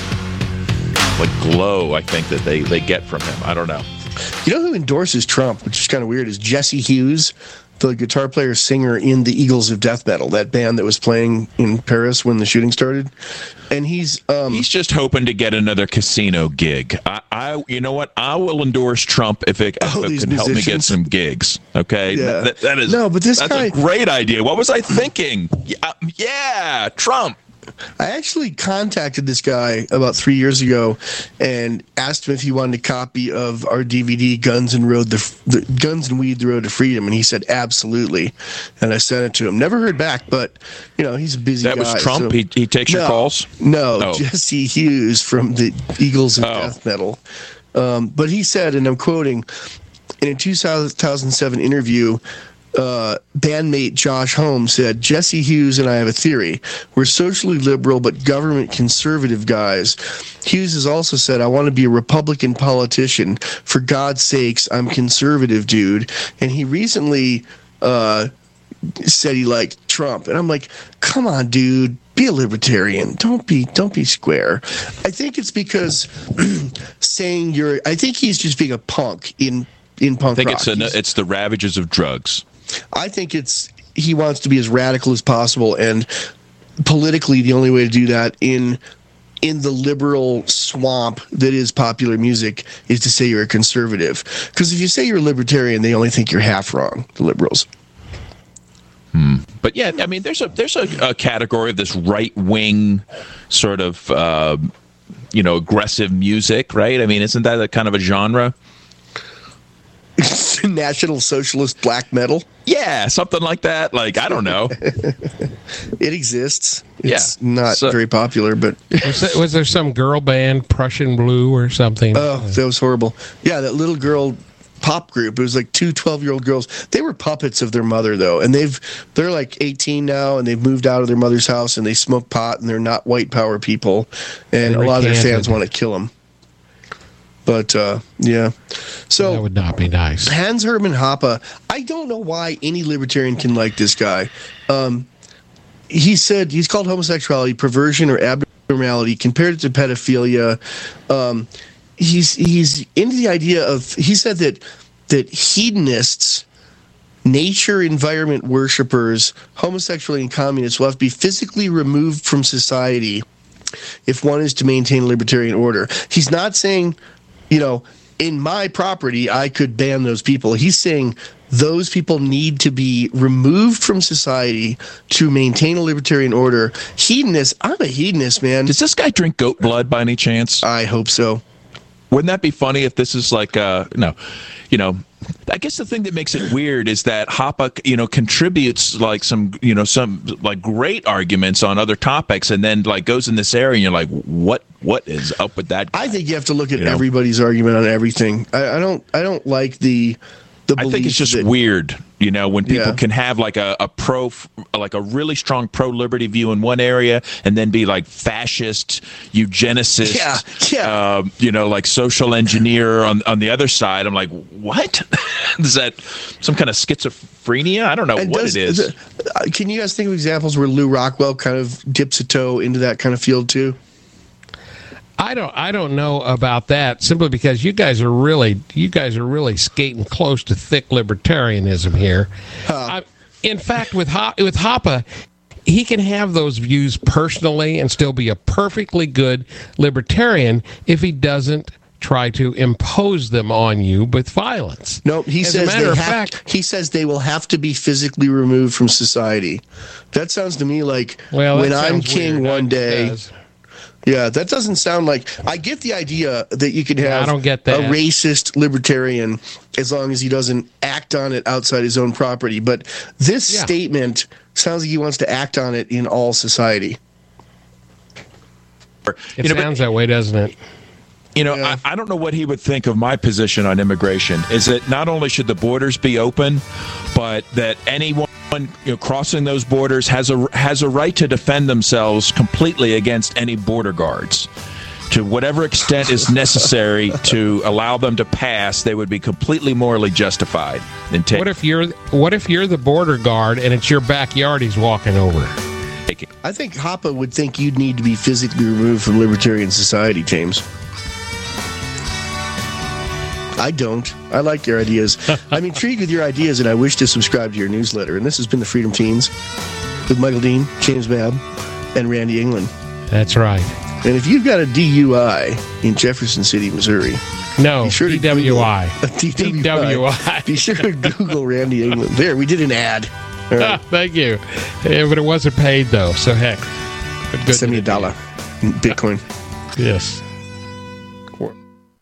like glow I think that they they get from him. I don't know. You know who endorses Trump, which is kind of weird, is Jesse Hughes, the guitar player singer in the Eagles of Death Metal, that band that was playing in Paris when the shooting started. And he's um, he's just hoping to get another casino gig. I, I you know what? I will endorse Trump if it, if it can help me get some gigs. Okay, Yeah. that, that is No, but this that's guy- a great idea. What was I thinking? Yeah, yeah, Trump. I actually contacted this guy about three years ago and asked him if he wanted a copy of our D V D Guns and Road the, the Guns and Weed: The Road to Freedom, and he said absolutely. And I sent it to him. Never heard back, but you know he's a busy That guy. was Trump? so- He- he takes your No, calls? No, Oh. Jesse Hughes from the Eagles of Oh. Death Metal. Um, but he said, and I'm quoting, in a two thousand seven interview, uh, bandmate Josh Holmes said, Jesse Hughes and I have a theory. We're socially liberal but government conservative guys. Hughes has also said, I want to be a Republican politician. For God's sakes, I'm conservative, dude. And he recently uh, said he liked Trump. And I'm like, come on, dude. Be a libertarian. Don't be don't be square. I think it's because saying you're I think he's just being a punk in in punk I think rock. it's an, He's- it's the ravages of drugs. I think it's he wants to be as radical as possible, and politically, the only way to do that in in the liberal swamp that is popular music is to say you're a conservative. Because if you say you're a libertarian, they only think you're half wrong. The liberals. Hmm. But yeah, I mean, there's a there's a, a category of this right wing sort of uh, you know aggressive music, right? I mean, isn't that a kind of a genre? National Socialist black metal. Yeah, something like that. Like, I don't know. It exists. It's Yeah. not So- very popular, but Was there, was there some girl band, Prussian Blue or something? oh, that was horrible. Yeah, that little girl pop group. It was like two twelve-year-old girls. They were puppets of their mother, though, and they've they're like eighteen now, and they've moved out of their mother's house, and they smoke pot, and they're not white power people, and They a lot of their recanted. fans want to kill them. But uh, yeah, so that would not be nice. Hans Hermann Hoppe, I don't know why any libertarian can like this guy. Um, he said he's called homosexuality perversion or abnormality, compared it to pedophilia. Um, he's he's into the idea of. He said that that hedonists, nature environment worshipers, homosexuality, and communists will have to be physically removed from society if one is to maintain a libertarian order. He's not saying, you know, in my property, I could ban those people. He's saying those people need to be removed from society to maintain a libertarian order. Hedonist, I'm a hedonist, man. Does this guy drink goat blood by any chance? I hope so. Wouldn't that be funny if this is like, uh, no, you know, I guess the thing that makes it weird is that Hoppe, you know, contributes like some, you know, some like great arguments on other topics, and then like goes in this area, and you're like, what, what is up with that guy? I think you have to look at You know? everybody's argument on everything. I, I don't. I don't like the. the I think it's belief just that- weird, you know, when people Yeah. can have like a, a pro, like a really strong pro-liberty view in one area, and then be like fascist, eugenicist, Yeah, yeah. Um, you know, like social engineer on on the other side. I'm like, what? Is that some kind of schizophrenia? I don't know And what does- it is. uh, Can you guys think of examples where Lou Rockwell kind of dips a toe into that kind of field too? I don't I don't know about that, simply because you guys are really you guys are really skating close to thick libertarianism here. I, in fact, with Ho- with Hoppe, he can have those views personally and still be a perfectly good libertarian if he doesn't try to impose them on you with violence. No, he As says a matter they of have, fact, he says they will have to be physically removed from society. That sounds to me like well, when that I'm sounds king weird. one That day. does. Yeah, that doesn't sound like. I get the idea that you can have I don't get that. a racist libertarian as long as he doesn't act on it outside his own property. But this Yeah. statement sounds like he wants to act on it in all society. It You know, but- sounds that way, doesn't it? You know, I, I don't know what he would think of my position on immigration. Is that not only should the borders be open, but that anyone, you know, crossing those borders has a has a right to defend themselves completely against any border guards. To whatever extent is necessary to allow them to pass, they would be completely morally justified in taking. What if you're What if you're the border guard and it's your backyard he's walking over? I think Hoppe would think you'd need to be physically removed from libertarian society, James. I don't. I like your ideas. I'm intrigued with your ideas, and I wish to subscribe to your newsletter. And this has been the Freedom Teens with Michael Dean, James Babb, and Randy England. That's right. And if you've got a D U I in Jefferson City, Missouri, No, be sure to D W I. Google- D W I. Be sure to Google Randy England. There, we did an ad. All right. Ah, thank you. Yeah, but it wasn't paid, though, so heck. Good Send me a dollar in Bitcoin. Yes.